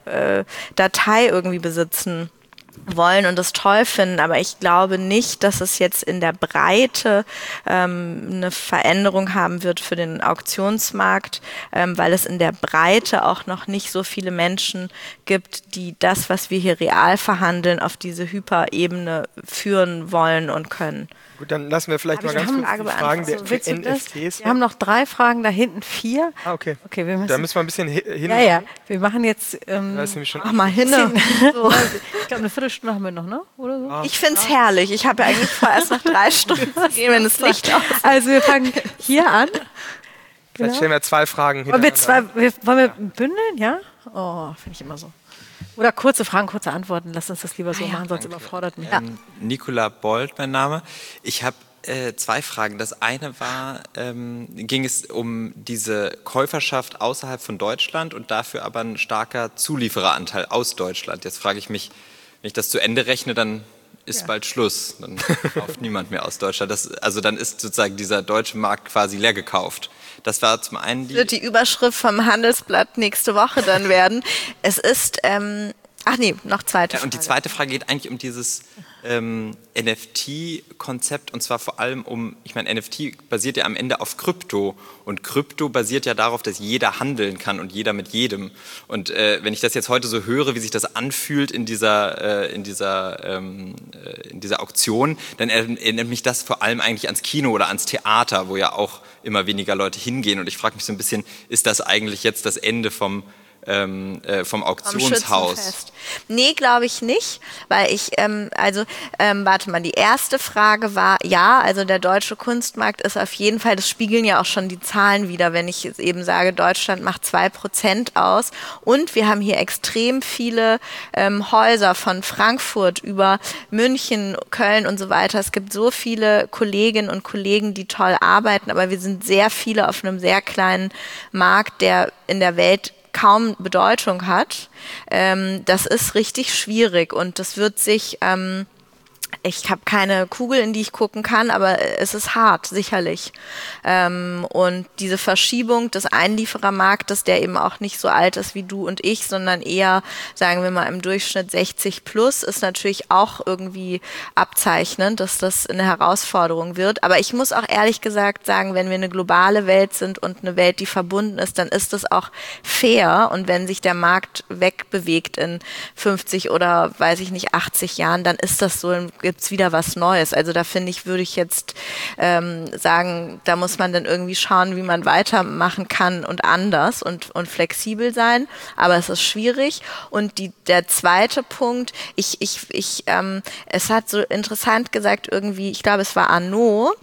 Datei irgendwie besitzen wollen und das toll finden, aber ich glaube nicht, dass es jetzt in der Breite ähm, eine Veränderung haben wird für den Auktionsmarkt, ähm, weil es in der Breite auch noch nicht so viele Menschen gibt, die das, was wir hier real verhandeln, auf diese Hyperebene führen wollen und können. Gut, dann lassen wir vielleicht Hab mal ich ganz noch kurz eine die Frage Fragen der beantwortet? für Willst du das? N F Ts. Wir haben noch drei Fragen, da hinten vier. Ah, okay. Okay, wir müssen, Da müssen wir ein bisschen hi- hin. ja, ja, wir machen jetzt, ähm, Da ist nämlich schon Mach mal hin. so. Ich glaube, eine Viertelstunde haben wir noch, ne? Oder so? Ich finde es herrlich. Ich habe ja eigentlich vor, erst nach drei Stunden zu gehen, wenn das Licht aus ist. Also wir fangen hier an. Vielleicht stellen wir zwei Fragen Wollen wir, hintereinander. zwei, wir, wollen wir bündeln, ja? Oh, finde ich immer so. Oder kurze Fragen, kurze Antworten. Lass uns das lieber so machen, sonst überfordert mich. Ähm, Nicola Bold, mein Name. Ich habe äh, zwei Fragen. Das eine war, ähm, ging es um diese Käuferschaft außerhalb von Deutschland und dafür aber ein starker Zuliefereranteil aus Deutschland. Jetzt frage ich mich, wenn ich das zu Ende rechne, dann ist ja bald Schluss. Dann kauft niemand mehr aus Deutschland. Das, also dann ist sozusagen dieser deutsche Markt quasi leer gekauft. Das war zum einen die... Wird die Überschrift vom Handelsblatt nächste Woche dann werden. Es ist, ähm, ach nee, noch zweite Ja, und die Frage. zweite Frage geht eigentlich um dieses ähm, N F T-Konzept und zwar vor allem um, ich meine, N F T basiert ja am Ende auf Krypto und Krypto basiert ja darauf, dass jeder handeln kann und jeder mit jedem. Und äh, wenn ich das jetzt heute so höre, wie sich das anfühlt in dieser, äh, in dieser, ähm, äh, in dieser Auktion, dann erinnert mich das vor allem eigentlich ans Kino oder ans Theater, wo ja auch immer weniger Leute hingehen. Und ich frage mich so ein bisschen, ist das eigentlich jetzt das Ende vom Ähm, äh, vom Auktionshaus? Schützenfest. Nee, glaube ich nicht, weil ich, ähm, also, ähm, warte mal, die erste Frage war, ja, also der deutsche Kunstmarkt ist auf jeden Fall, das spiegeln ja auch schon die Zahlen wieder, wenn ich jetzt eben sage, Deutschland macht zwei Prozent aus und wir haben hier extrem viele ähm, Häuser von Frankfurt über München, Köln und so weiter. Es gibt so viele Kolleginnen und Kollegen, die toll arbeiten, aber wir sind sehr viele auf einem sehr kleinen Markt, der in der Welt kaum Bedeutung hat. Ähm, das ist richtig schwierig und das wird sich, ähm, ich habe keine Kugel, in die ich gucken kann, aber es ist hart, sicherlich. Ähm, und diese Verschiebung des Einlieferermarktes, der eben auch nicht so alt ist wie du und ich, sondern eher, sagen wir mal, im Durchschnitt sechzig plus, ist natürlich auch irgendwie abzeichnend, dass das eine Herausforderung wird. Aber ich muss auch ehrlich gesagt sagen, wenn wir eine globale Welt sind und eine Welt, die verbunden ist, dann ist das auch fair. Und wenn sich der Markt wegbewegt in fünfzig oder, weiß ich nicht, achtzig Jahren, dann ist das so, gibt es wieder was Neues. Also da finde ich, würde ich jetzt ähm, sagen, da muss man dann irgendwie schauen, wie man weitermachen kann und anders und, und flexibel sein. Aber es ist schwierig. Und die, der zweite Punkt, ich, ich, ich, ähm, es hat so interessant gesagt irgendwie, ich glaube, es war Arnaud,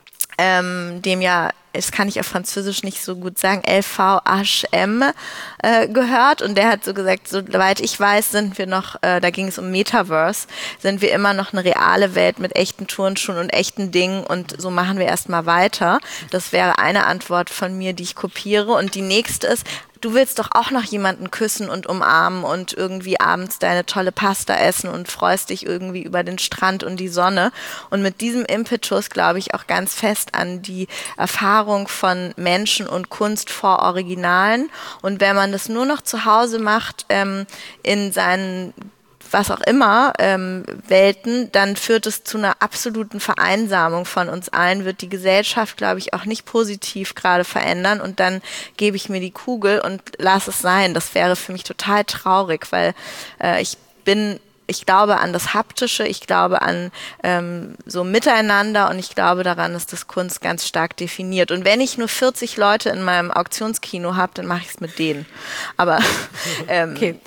ähm, dem ja, das kann ich auf Französisch nicht so gut sagen, L V H M äh, gehört und der hat so gesagt, soweit ich weiß, sind wir noch, äh, da ging es um Metaverse, sind wir immer noch eine reale Welt mit echten Turnschuhen und echten Dingen und so machen wir erstmal weiter. Das wäre eine Antwort von mir, die ich kopiere und die nächste ist, du willst doch auch noch jemanden küssen und umarmen und irgendwie abends deine tolle Pasta essen und freust dich irgendwie über den Strand und die Sonne. Und mit diesem Impetus glaube ich auch ganz fest an die Erfahrung von Menschen und Kunst vor Originalen. Und wenn man das nur noch zu Hause macht, ähm, in seinen was auch immer, ähm, Welten, dann führt es zu einer absoluten Vereinsamung von uns allen, wird die Gesellschaft, glaube ich, auch nicht positiv gerade verändern und dann gebe ich mir die Kugel und lasse es sein. Das wäre für mich total traurig, weil äh, ich bin, ich glaube an das Haptische, ich glaube an ähm, so Miteinander und ich glaube daran, dass das Kunst ganz stark definiert. Und wenn ich nur vierzig Leute in meinem Auktionskino habe, dann mache ich es mit denen. Aber ähm, Okay.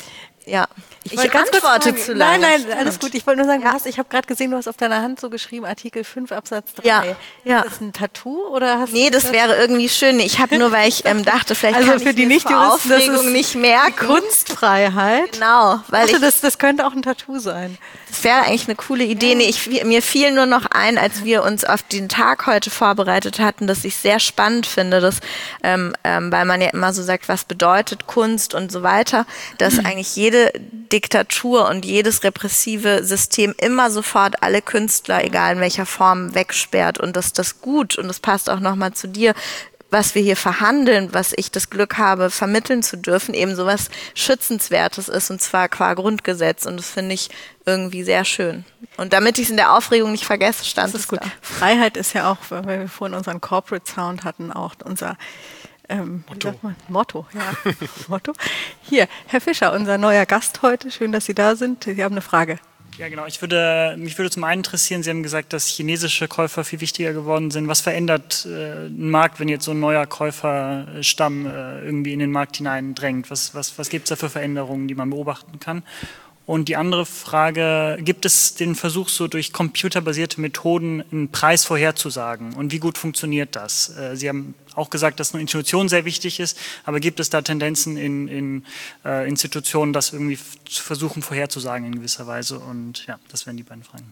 Ja, Ich, ich, wollte ganz kurz antworte fragen. zu lange. Nein, nein, alles gut. Ich wollte nur sagen, Ja. du hast, ich habe gerade gesehen, du hast auf deiner Hand so geschrieben, Artikel fünf Absatz drei. Ja, ja. Ist das ein Tattoo oder hast Nee, du das wäre irgendwie schön. Ich habe nur, weil ich ähm, dachte, vielleicht Also kann für ich die mir das vor Nicht-Juristen, das Aufregung ist nicht merken. Kunstfreiheit. Genau, weil Also ich, das, das könnte auch ein Tattoo sein. das wäre eigentlich eine coole Idee. Nee, ich, mir fiel nur noch ein, als wir uns auf den Tag heute vorbereitet hatten, dass ich sehr spannend finde, dass, ähm, ähm, weil man ja immer so sagt, was bedeutet Kunst und so weiter, dass eigentlich jede Diktatur und jedes repressive System immer sofort alle Künstler, egal in welcher Form, wegsperrt und dass das gut, und das passt auch nochmal zu dir, was wir hier verhandeln, was ich das Glück habe, vermitteln zu dürfen, eben sowas Schützenswertes ist, und zwar qua Grundgesetz, und das finde ich irgendwie sehr schön. Und damit ich es in der Aufregung nicht vergesse, stand Das es ist gut. da. Freiheit ist ja auch, weil wir vorhin unseren Corporate Sound hatten, auch unser ähm, Motto. Wie sagt man? Motto, ja. Motto. Hier, Herr Fischer, unser neuer Gast heute. Schön, dass Sie da sind. Sie haben eine Frage. Ja, genau. Ich würde, mich würde zum einen interessieren, Sie haben gesagt, dass chinesische Käufer viel wichtiger geworden sind. Was verändert äh, einen Markt, wenn jetzt so ein neuer Käuferstamm äh, irgendwie in den Markt hineindrängt? Was, was, was gibt es da für Veränderungen, die man beobachten kann? Und die andere Frage, gibt es den Versuch, so durch computerbasierte Methoden einen Preis vorherzusagen? Und wie gut funktioniert das? Äh, Sie haben auch gesagt, dass eine Institution sehr wichtig ist, aber gibt es da Tendenzen in, in äh, Institutionen, das irgendwie zu versuchen vorherzusagen in gewisser Weise? Und ja, das wären die beiden Fragen.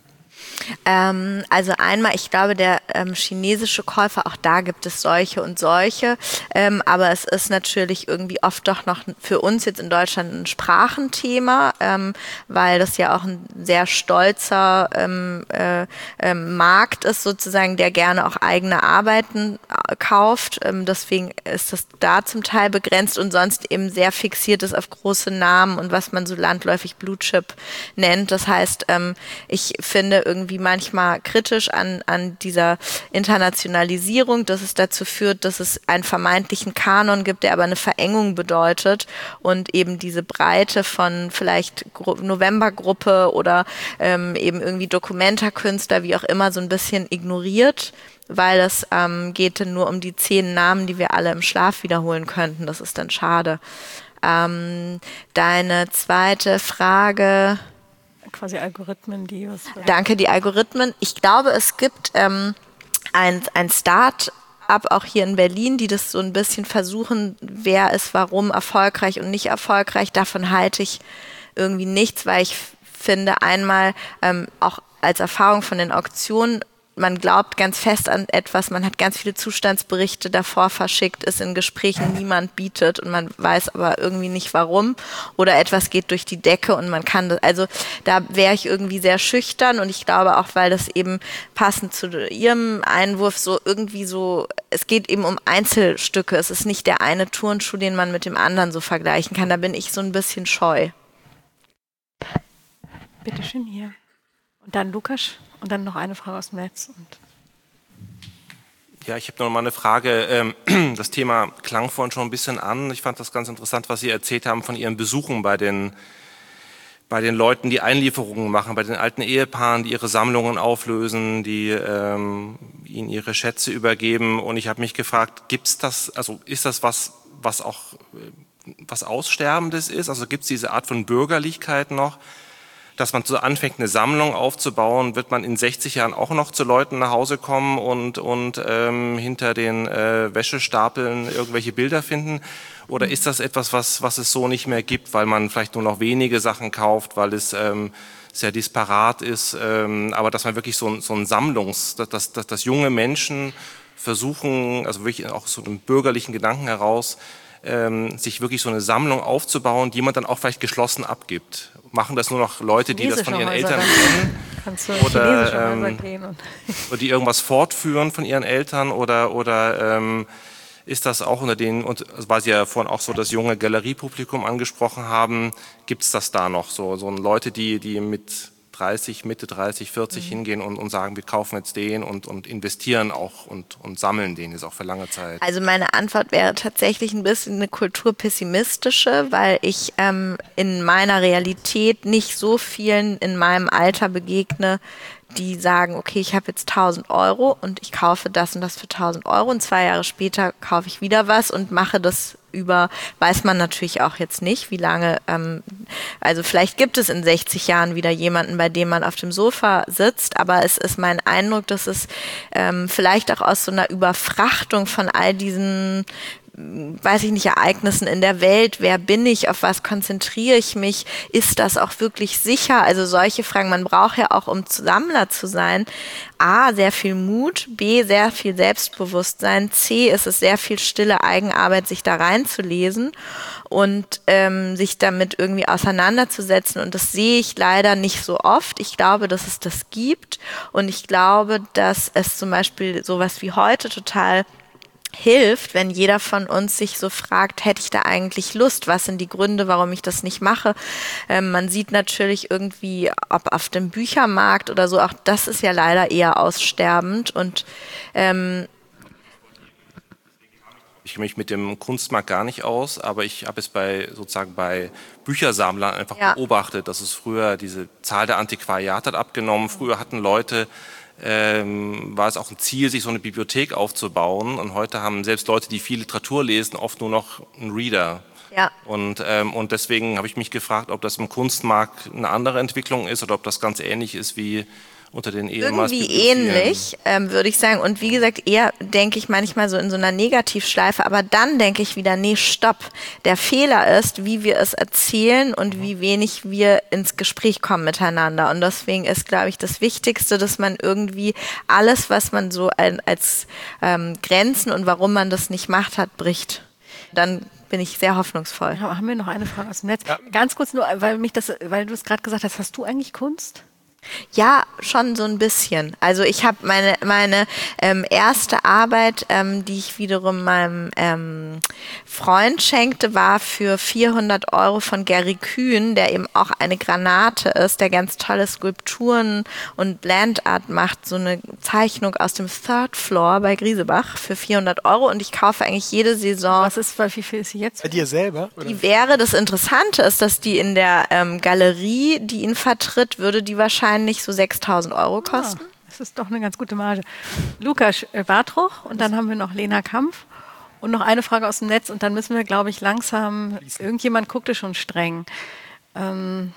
Ähm, also einmal, ich glaube, der ähm, chinesische Käufer, auch da gibt es solche und solche, ähm, aber es ist natürlich irgendwie oft doch noch für uns jetzt in Deutschland ein Sprachenthema, ähm, weil das ja auch ein sehr stolzer ähm, äh, ähm, Markt ist sozusagen, der gerne auch eigene Arbeiten äh, kauft. Ähm, deswegen ist das da zum Teil begrenzt und sonst eben sehr fixiert ist auf große Namen und was man so landläufig Blue Chip nennt. Das heißt, ähm, ich finde irgendwie manchmal kritisch an, an dieser Internationalisierung, dass es dazu führt, dass es einen vermeintlichen Kanon gibt, der aber eine Verengung bedeutet und eben diese Breite von vielleicht Novembergruppe oder ähm, eben irgendwie Documenta-Künstler, wie auch immer, so ein bisschen ignoriert, weil es ähm, geht dann nur um die zehn Namen, die wir alle im Schlaf wiederholen könnten. Das ist dann schade. Ähm, deine zweite Frage... Quasi Algorithmen, die was. Danke, die Algorithmen. Ich glaube, es gibt ähm, ein, ein Start-up auch hier in Berlin, die das so ein bisschen versuchen, wer ist warum erfolgreich und nicht erfolgreich. Davon halte ich irgendwie nichts, weil ich finde einmal ähm, auch als Erfahrung von den Auktionen, man glaubt ganz fest an etwas, man hat ganz viele Zustandsberichte davor verschickt, ist in Gesprächen, niemand bietet und man weiß aber irgendwie nicht warum oder etwas geht durch die Decke und man kann das, also da wäre ich irgendwie sehr schüchtern und ich glaube auch, weil das eben passend zu Ihrem Einwurf so irgendwie so, es geht eben um Einzelstücke, es ist nicht der eine Turnschuh, den man mit dem anderen so vergleichen kann, da bin ich so ein bisschen scheu. Bitte schön hier. Und dann Lukas und dann noch eine Frage aus dem Netz. Und ja, ich habe noch mal eine Frage. Ähm, das Thema klang vorhin schon ein bisschen an. Ich fand das ganz interessant, was Sie erzählt haben von Ihren Besuchen bei den, bei den Leuten, die Einlieferungen machen, bei den alten Ehepaaren, die ihre Sammlungen auflösen, die ähm, ihnen ihre Schätze übergeben. Und ich habe mich gefragt, gibt's das, also ist das was, was auch was Aussterbendes ist? Also gibt es diese Art von Bürgerlichkeit noch? Dass man so anfängt, eine Sammlung aufzubauen, wird man in sechzig Jahren auch noch zu Leuten nach Hause kommen und, und ähm, hinter den äh, Wäschestapeln irgendwelche Bilder finden? Oder ist das etwas, was, was es so nicht mehr gibt, weil man vielleicht nur noch wenige Sachen kauft, weil es ähm, sehr disparat ist, ähm, aber dass man wirklich so, so ein Sammlungs-, dass, dass, dass junge Menschen versuchen, also wirklich auch so einen bürgerlichen Gedanken heraus, ähm, sich wirklich so eine Sammlung aufzubauen, die man dann auch vielleicht geschlossen abgibt. Machen das nur noch Leute, die das von ihren Eltern kennen? Kannst du oder, ähm, gehen und oder die irgendwas fortführen von ihren Eltern oder, oder ähm, ist das auch unter den, und weil Sie ja vorhin auch so das junge Galeriepublikum angesprochen haben, gibt es das da noch so, so Leute, die, die mit dreißig, Mitte dreißig, vierzig mhm. hingehen und, und sagen, wir kaufen jetzt den und, und investieren auch und, und sammeln den jetzt auch für lange Zeit? Also meine Antwort wäre tatsächlich ein bisschen eine kulturpessimistische, weil ich ähm, in meiner Realität nicht so vielen in meinem Alter begegne, die sagen, okay, ich habe jetzt tausend Euro und ich kaufe das und das für tausend Euro und zwei Jahre später kaufe ich wieder was und mache das über weiß man natürlich auch jetzt nicht, wie lange, ähm, also vielleicht gibt es in sechzig Jahren wieder jemanden, bei dem man auf dem Sofa sitzt, aber es ist mein Eindruck, dass es ähm, vielleicht auch aus so einer Überfrachtung von all diesen weiß ich nicht, Ereignissen in der Welt, wer bin ich, auf was konzentriere ich mich, ist das auch wirklich sicher? Also solche Fragen, man braucht ja auch, um Sammler zu sein, A, sehr viel Mut, B, sehr viel Selbstbewusstsein, C, ist es sehr viel stille Eigenarbeit, sich da reinzulesen und ähm, sich damit irgendwie auseinanderzusetzen, und das sehe ich leider nicht so oft. Ich glaube, dass es das gibt, und ich glaube, dass es zum Beispiel sowas wie heute total hilft, wenn jeder von uns sich so fragt, hätte ich da eigentlich Lust? Was sind die Gründe, warum ich das nicht mache? Ähm, man sieht natürlich irgendwie, ob auf dem Büchermarkt oder so, auch das ist ja leider eher aussterbend, und ähm, ich kenne mich mit dem Kunstmarkt gar nicht aus, aber ich habe es bei sozusagen bei Büchersammlern einfach ja. beobachtet, dass es früher diese Zahl der Antiquariate hat abgenommen. Früher hatten Leute Ähm, war es auch ein Ziel, sich so eine Bibliothek aufzubauen. Und heute haben selbst Leute, die viel Literatur lesen, oft nur noch einen Reader. Ja. Und, ähm, und deswegen habe ich mich gefragt, ob das im Kunstmarkt eine andere Entwicklung ist oder ob das ganz ähnlich ist wie unter den ehemals Irgendwie ähnlich, ähm, würde ich sagen. Und wie gesagt, eher denke ich manchmal so in so einer Negativschleife, aber dann denke ich wieder, nee, stopp. Der Fehler ist, wie wir es erzählen und wie wenig wir ins Gespräch kommen miteinander. Und deswegen ist, glaube ich, das Wichtigste, dass man irgendwie alles, was man so ein, als ähm, Grenzen und warum man das nicht macht hat, bricht. Dann bin ich sehr hoffnungsvoll. Ja, haben wir noch eine Frage aus dem Netz? Ja. Ganz kurz nur, weil mich das, weil du es gerade gesagt hast, hast du eigentlich Kunst? Ja, schon so ein bisschen. Also ich habe meine meine ähm, erste Arbeit, ähm, die ich wiederum meinem ähm, Freund schenkte, war für vierhundert Euro von Gary Kühn, der eben auch eine Granate ist, der ganz tolle Skulpturen und Landart macht, so eine Zeichnung aus dem Third Floor bei Griesebach für vierhundert Euro, und ich kaufe eigentlich jede Saison. Was ist, wie viel ist sie jetzt? Bei dir selber? Oder? Die wäre, das Interessante ist, dass die in der ähm, Galerie, die ihn vertritt, würde die wahrscheinlich nicht so sechstausend Euro kosten. Ah, das ist doch eine ganz gute Marge. Lukas Bartruch, und dann haben wir noch Lena Kampf und noch eine Frage aus dem Netz, und dann müssen wir, glaube ich, langsam, irgendjemand guckte schon streng. Ähm,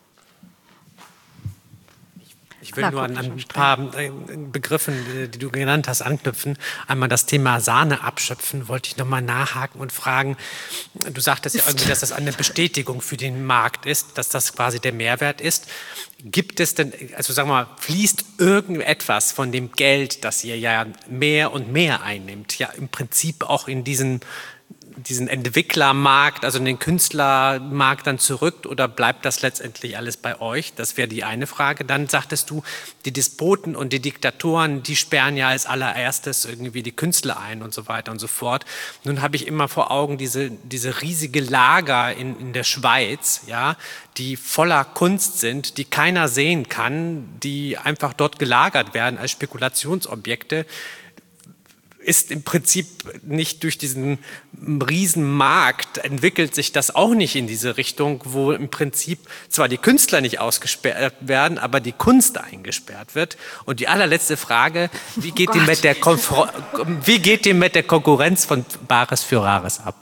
Ich will Klar, nur an ein paar Begriffen, die du genannt hast, anknüpfen. Einmal das Thema Sahne abschöpfen, wollte ich nochmal nachhaken und fragen. Du sagtest ja irgendwie, dass das eine Bestätigung für den Markt ist, dass das quasi der Mehrwert ist. Gibt es denn, also sagen wir mal, fließt irgendetwas von dem Geld, das ihr ja mehr und mehr einnimmt, ja im Prinzip auch in diesen diesen Entwicklermarkt, also in den Künstlermarkt dann zurück, oder bleibt das letztendlich alles bei euch? Das wäre die eine Frage. Dann sagtest du, die Despoten und die Diktatoren, die sperren ja als allererstes irgendwie die Künstler ein und so weiter und so fort. Nun habe ich immer vor Augen diese, diese riesige Lager in, in der Schweiz, ja, die voller Kunst sind, die keiner sehen kann, die einfach dort gelagert werden als Spekulationsobjekte. Ist im Prinzip nicht durch diesen Riesenmarkt, entwickelt sich das auch nicht in diese Richtung, wo im Prinzip zwar die Künstler nicht ausgesperrt werden, aber die Kunst eingesperrt wird. Und die allerletzte Frage, wie geht, oh die, mit der Konfro- wie geht die mit der Konkurrenz von Bares für Rares ab?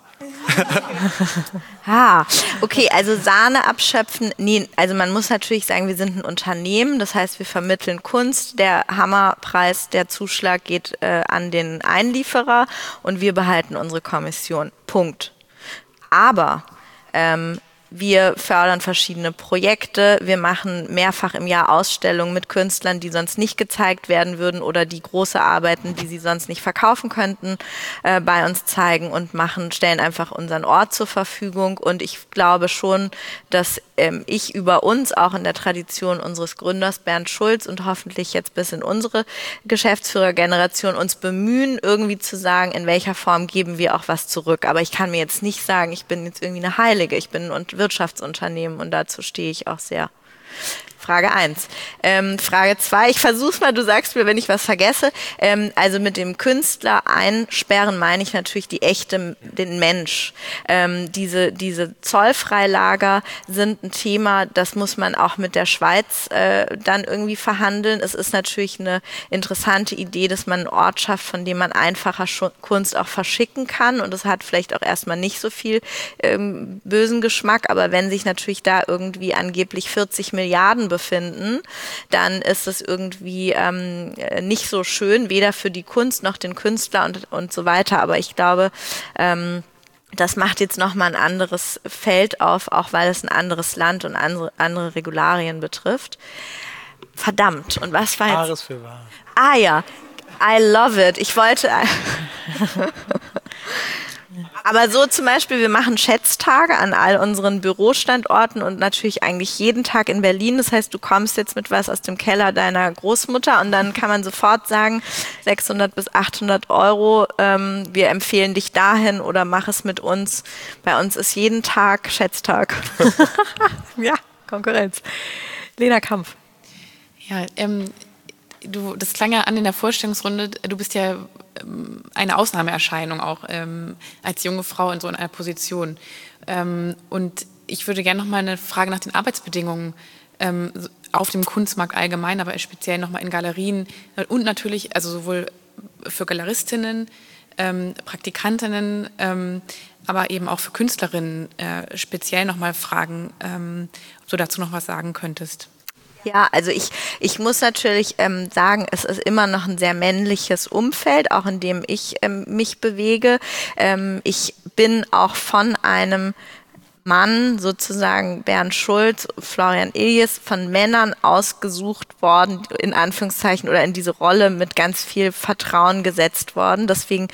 Ah, okay, also Sahne abschöpfen, nee, also man muss natürlich sagen, wir sind ein Unternehmen, das heißt, wir vermitteln Kunst, der Hammerpreis, der Zuschlag geht äh, an den Einlieferer und wir behalten unsere Kommission, Punkt. Aber ähm, wir fördern verschiedene Projekte, wir machen mehrfach im Jahr Ausstellungen mit Künstlern, die sonst nicht gezeigt werden würden oder die große Arbeiten, die sie sonst nicht verkaufen könnten, äh, bei uns zeigen und machen, stellen einfach unseren Ort zur Verfügung. Und ich glaube schon, dass ähm, ich über uns auch in der Tradition unseres Gründers Bernd Schulz und hoffentlich jetzt bis in unsere Geschäftsführergeneration uns bemühen, irgendwie zu sagen, in welcher Form geben wir auch was zurück. Aber ich kann mir jetzt nicht sagen, ich bin jetzt irgendwie eine Heilige, ich bin ein Wirtschaftsunternehmen, und dazu stehe ich auch sehr. Frage eins. Ähm, Frage zwei, ich versuch's mal, du sagst mir, wenn ich was vergesse. Ähm, also mit dem Künstler einsperren meine ich natürlich die echte, den Mensch. Ähm, diese, diese Zollfreilager sind ein Thema, das muss man auch mit der Schweiz äh, dann irgendwie verhandeln. Es ist natürlich eine interessante Idee, dass man einen Ort schafft, von dem man einfacher Kunst auch verschicken kann. Und das hat vielleicht auch erstmal nicht so viel ähm, bösen Geschmack, aber wenn sich natürlich da irgendwie angeblich vierzig Milliarden befinden, dann ist es irgendwie ähm, nicht so schön, weder für die Kunst noch den Künstler und, und so weiter. Aber ich glaube, ähm, das macht jetzt nochmal ein anderes Feld auf, auch weil es ein anderes Land und andere, andere Regularien betrifft. Verdammt, und was war jetzt? Wahres für wahr. Ah ja, I love it. Ich wollte... Aber so zum Beispiel, wir machen Schätztage an all unseren Bürostandorten und natürlich eigentlich jeden Tag in Berlin. Das heißt, du kommst jetzt mit was aus dem Keller deiner Großmutter und dann kann man sofort sagen, sechshundert bis achthundert Euro, ähm, wir empfehlen dich dahin oder mach es mit uns. Bei uns ist jeden Tag Schätztag. Ja, Konkurrenz. Lena Kampf. Ja, ähm, du, das klang ja an in der Vorstellungsrunde, du bist ja eine Ausnahmeerscheinung auch ähm, als junge Frau in so einer Position. Ähm, und ich würde gerne noch mal eine Frage nach den Arbeitsbedingungen ähm, auf dem Kunstmarkt allgemein, aber speziell noch mal in Galerien und natürlich also sowohl für Galeristinnen, ähm, Praktikantinnen, ähm, aber eben auch für Künstlerinnen äh, speziell noch mal fragen, ähm, ob du dazu noch was sagen könntest. Ja, also ich, ich muss natürlich ähm, sagen, es ist immer noch ein sehr männliches Umfeld, auch in dem ich ähm, mich bewege. Ähm, ich bin auch von einem Mann, sozusagen Bernd Schulz, Florian Illies, von Männern ausgesucht worden, in Anführungszeichen, oder in diese Rolle mit ganz viel Vertrauen gesetzt worden. Deswegen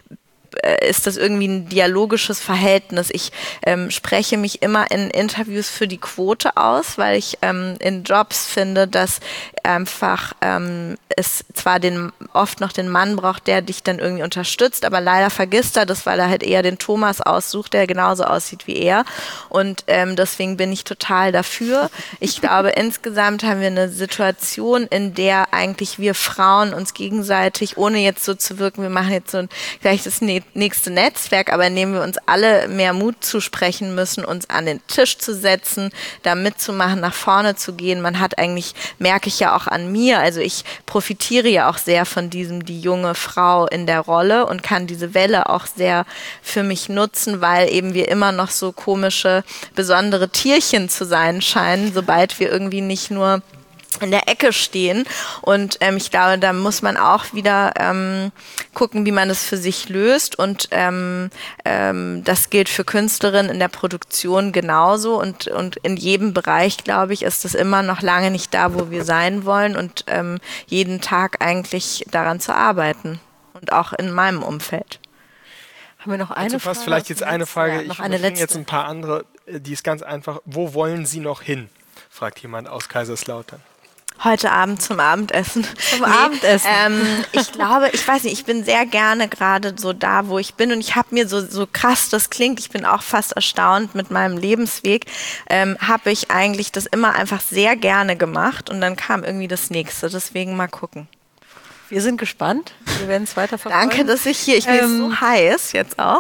ist das irgendwie ein dialogisches Verhältnis. Ich ähm, spreche mich immer in Interviews für die Quote aus, weil ich ähm, in Jobs finde, dass einfach ähm, es zwar den, oft noch den Mann braucht, der dich dann irgendwie unterstützt, aber leider vergisst er das, weil er halt eher den Thomas aussucht, der genauso aussieht wie er. Und ähm, deswegen bin ich total dafür. Ich glaube, insgesamt haben wir eine Situation, in der eigentlich wir Frauen uns gegenseitig, ohne jetzt so zu wirken, wir machen jetzt so ein, gleich das nächste Netzwerk, aber indem wir uns alle mehr Mut zusprechen müssen, uns an den Tisch zu setzen, da mitzumachen, nach vorne zu gehen. Man hat eigentlich, merke ich ja auch an mir, also ich profitiere ja auch sehr von diesem, die junge Frau in der Rolle und kann diese Welle auch sehr für mich nutzen, weil eben wir immer noch so komische, besondere Tierchen zu sein scheinen, sobald wir irgendwie nicht nur in der Ecke stehen. Und ähm, ich glaube, da muss man auch wieder ähm, gucken, wie man das für sich löst. Und ähm, ähm, das gilt für Künstlerinnen in der Produktion genauso. Und, und in jedem Bereich, glaube ich, ist das immer noch lange nicht da, wo wir sein wollen. Und ähm, jeden Tag eigentlich daran zu arbeiten. Und auch in meinem Umfeld. Haben wir noch eine also Frage? fast vielleicht jetzt eine Frage. Ja, ich noch eine bringe letzte. jetzt ein paar andere, die ist ganz einfach. Wo wollen Sie noch hin? Fragt jemand aus Kaiserslautern. Heute Abend zum Abendessen. Zum nee, Abendessen. Ähm, ich glaube, ich weiß nicht, ich bin sehr gerne gerade so da, wo ich bin. Und ich habe mir so, so krass das klingt, ich bin auch fast erstaunt mit meinem Lebensweg, ähm, habe ich eigentlich das immer einfach sehr gerne gemacht. Und dann kam irgendwie das Nächste. Deswegen mal gucken. Wir sind gespannt. Wir werden es weiter verfolgen. Danke, dass ich hier, ich bin ähm, so heiß jetzt auch.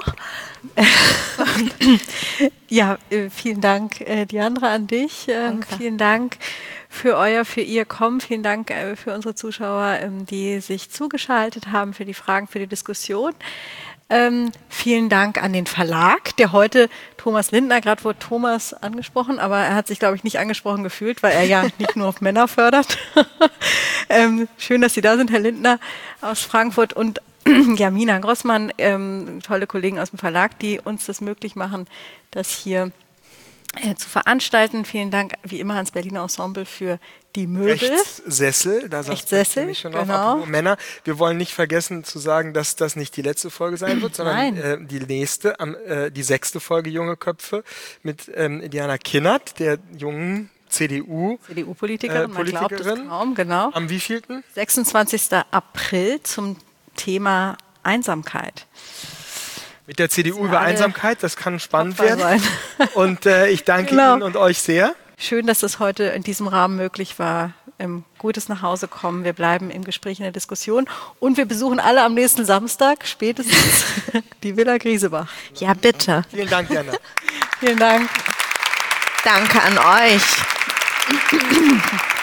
Ja, äh, vielen Dank, äh, Diandra, an dich. Äh, vielen Dank für euer, für ihr Kommen. Vielen Dank äh, für unsere Zuschauer, ähm, die sich zugeschaltet haben, für die Fragen, für die Diskussion. Ähm, vielen Dank an den Verlag, der heute Thomas Lindner, gerade wurde Thomas angesprochen, aber er hat sich, glaube ich, nicht angesprochen gefühlt, weil er ja nicht nur auf Männer fördert. ähm, schön, dass Sie da sind, Herr Lindner aus Frankfurt, und Jamina Grossmann, ähm, tolle Kollegen aus dem Verlag, die uns das möglich machen, das hier äh, zu veranstalten. Vielen Dank, wie immer, ans Berliner Ensemble für die Möbel. Rechtsessel, da sagt Rechtsessel, schon genau. Auf, Männer. Wir wollen nicht vergessen zu sagen, dass das nicht die letzte Folge sein wird, sondern äh, die nächste, am, äh, die sechste Folge Junge Köpfe mit ähm, Diana Kinnert, der jungen C D U. C D U-Politikerin, äh, man glaubt es kaum, genau. Am wievielten? sechsundzwanzigsten April zum Thema Einsamkeit. Mit der C D U über Einsamkeit, das kann spannend werden. Sein. Und äh, ich danke genau. Ihnen und euch sehr. Schön, dass es heute in diesem Rahmen möglich war. Ähm, gutes Nachhausekommen. Wir bleiben im Gespräch, in der Diskussion. Und wir besuchen alle am nächsten Samstag spätestens die Villa Griesebach. Ja, bitte. Vielen Dank, Jana. Vielen Dank. Danke an euch.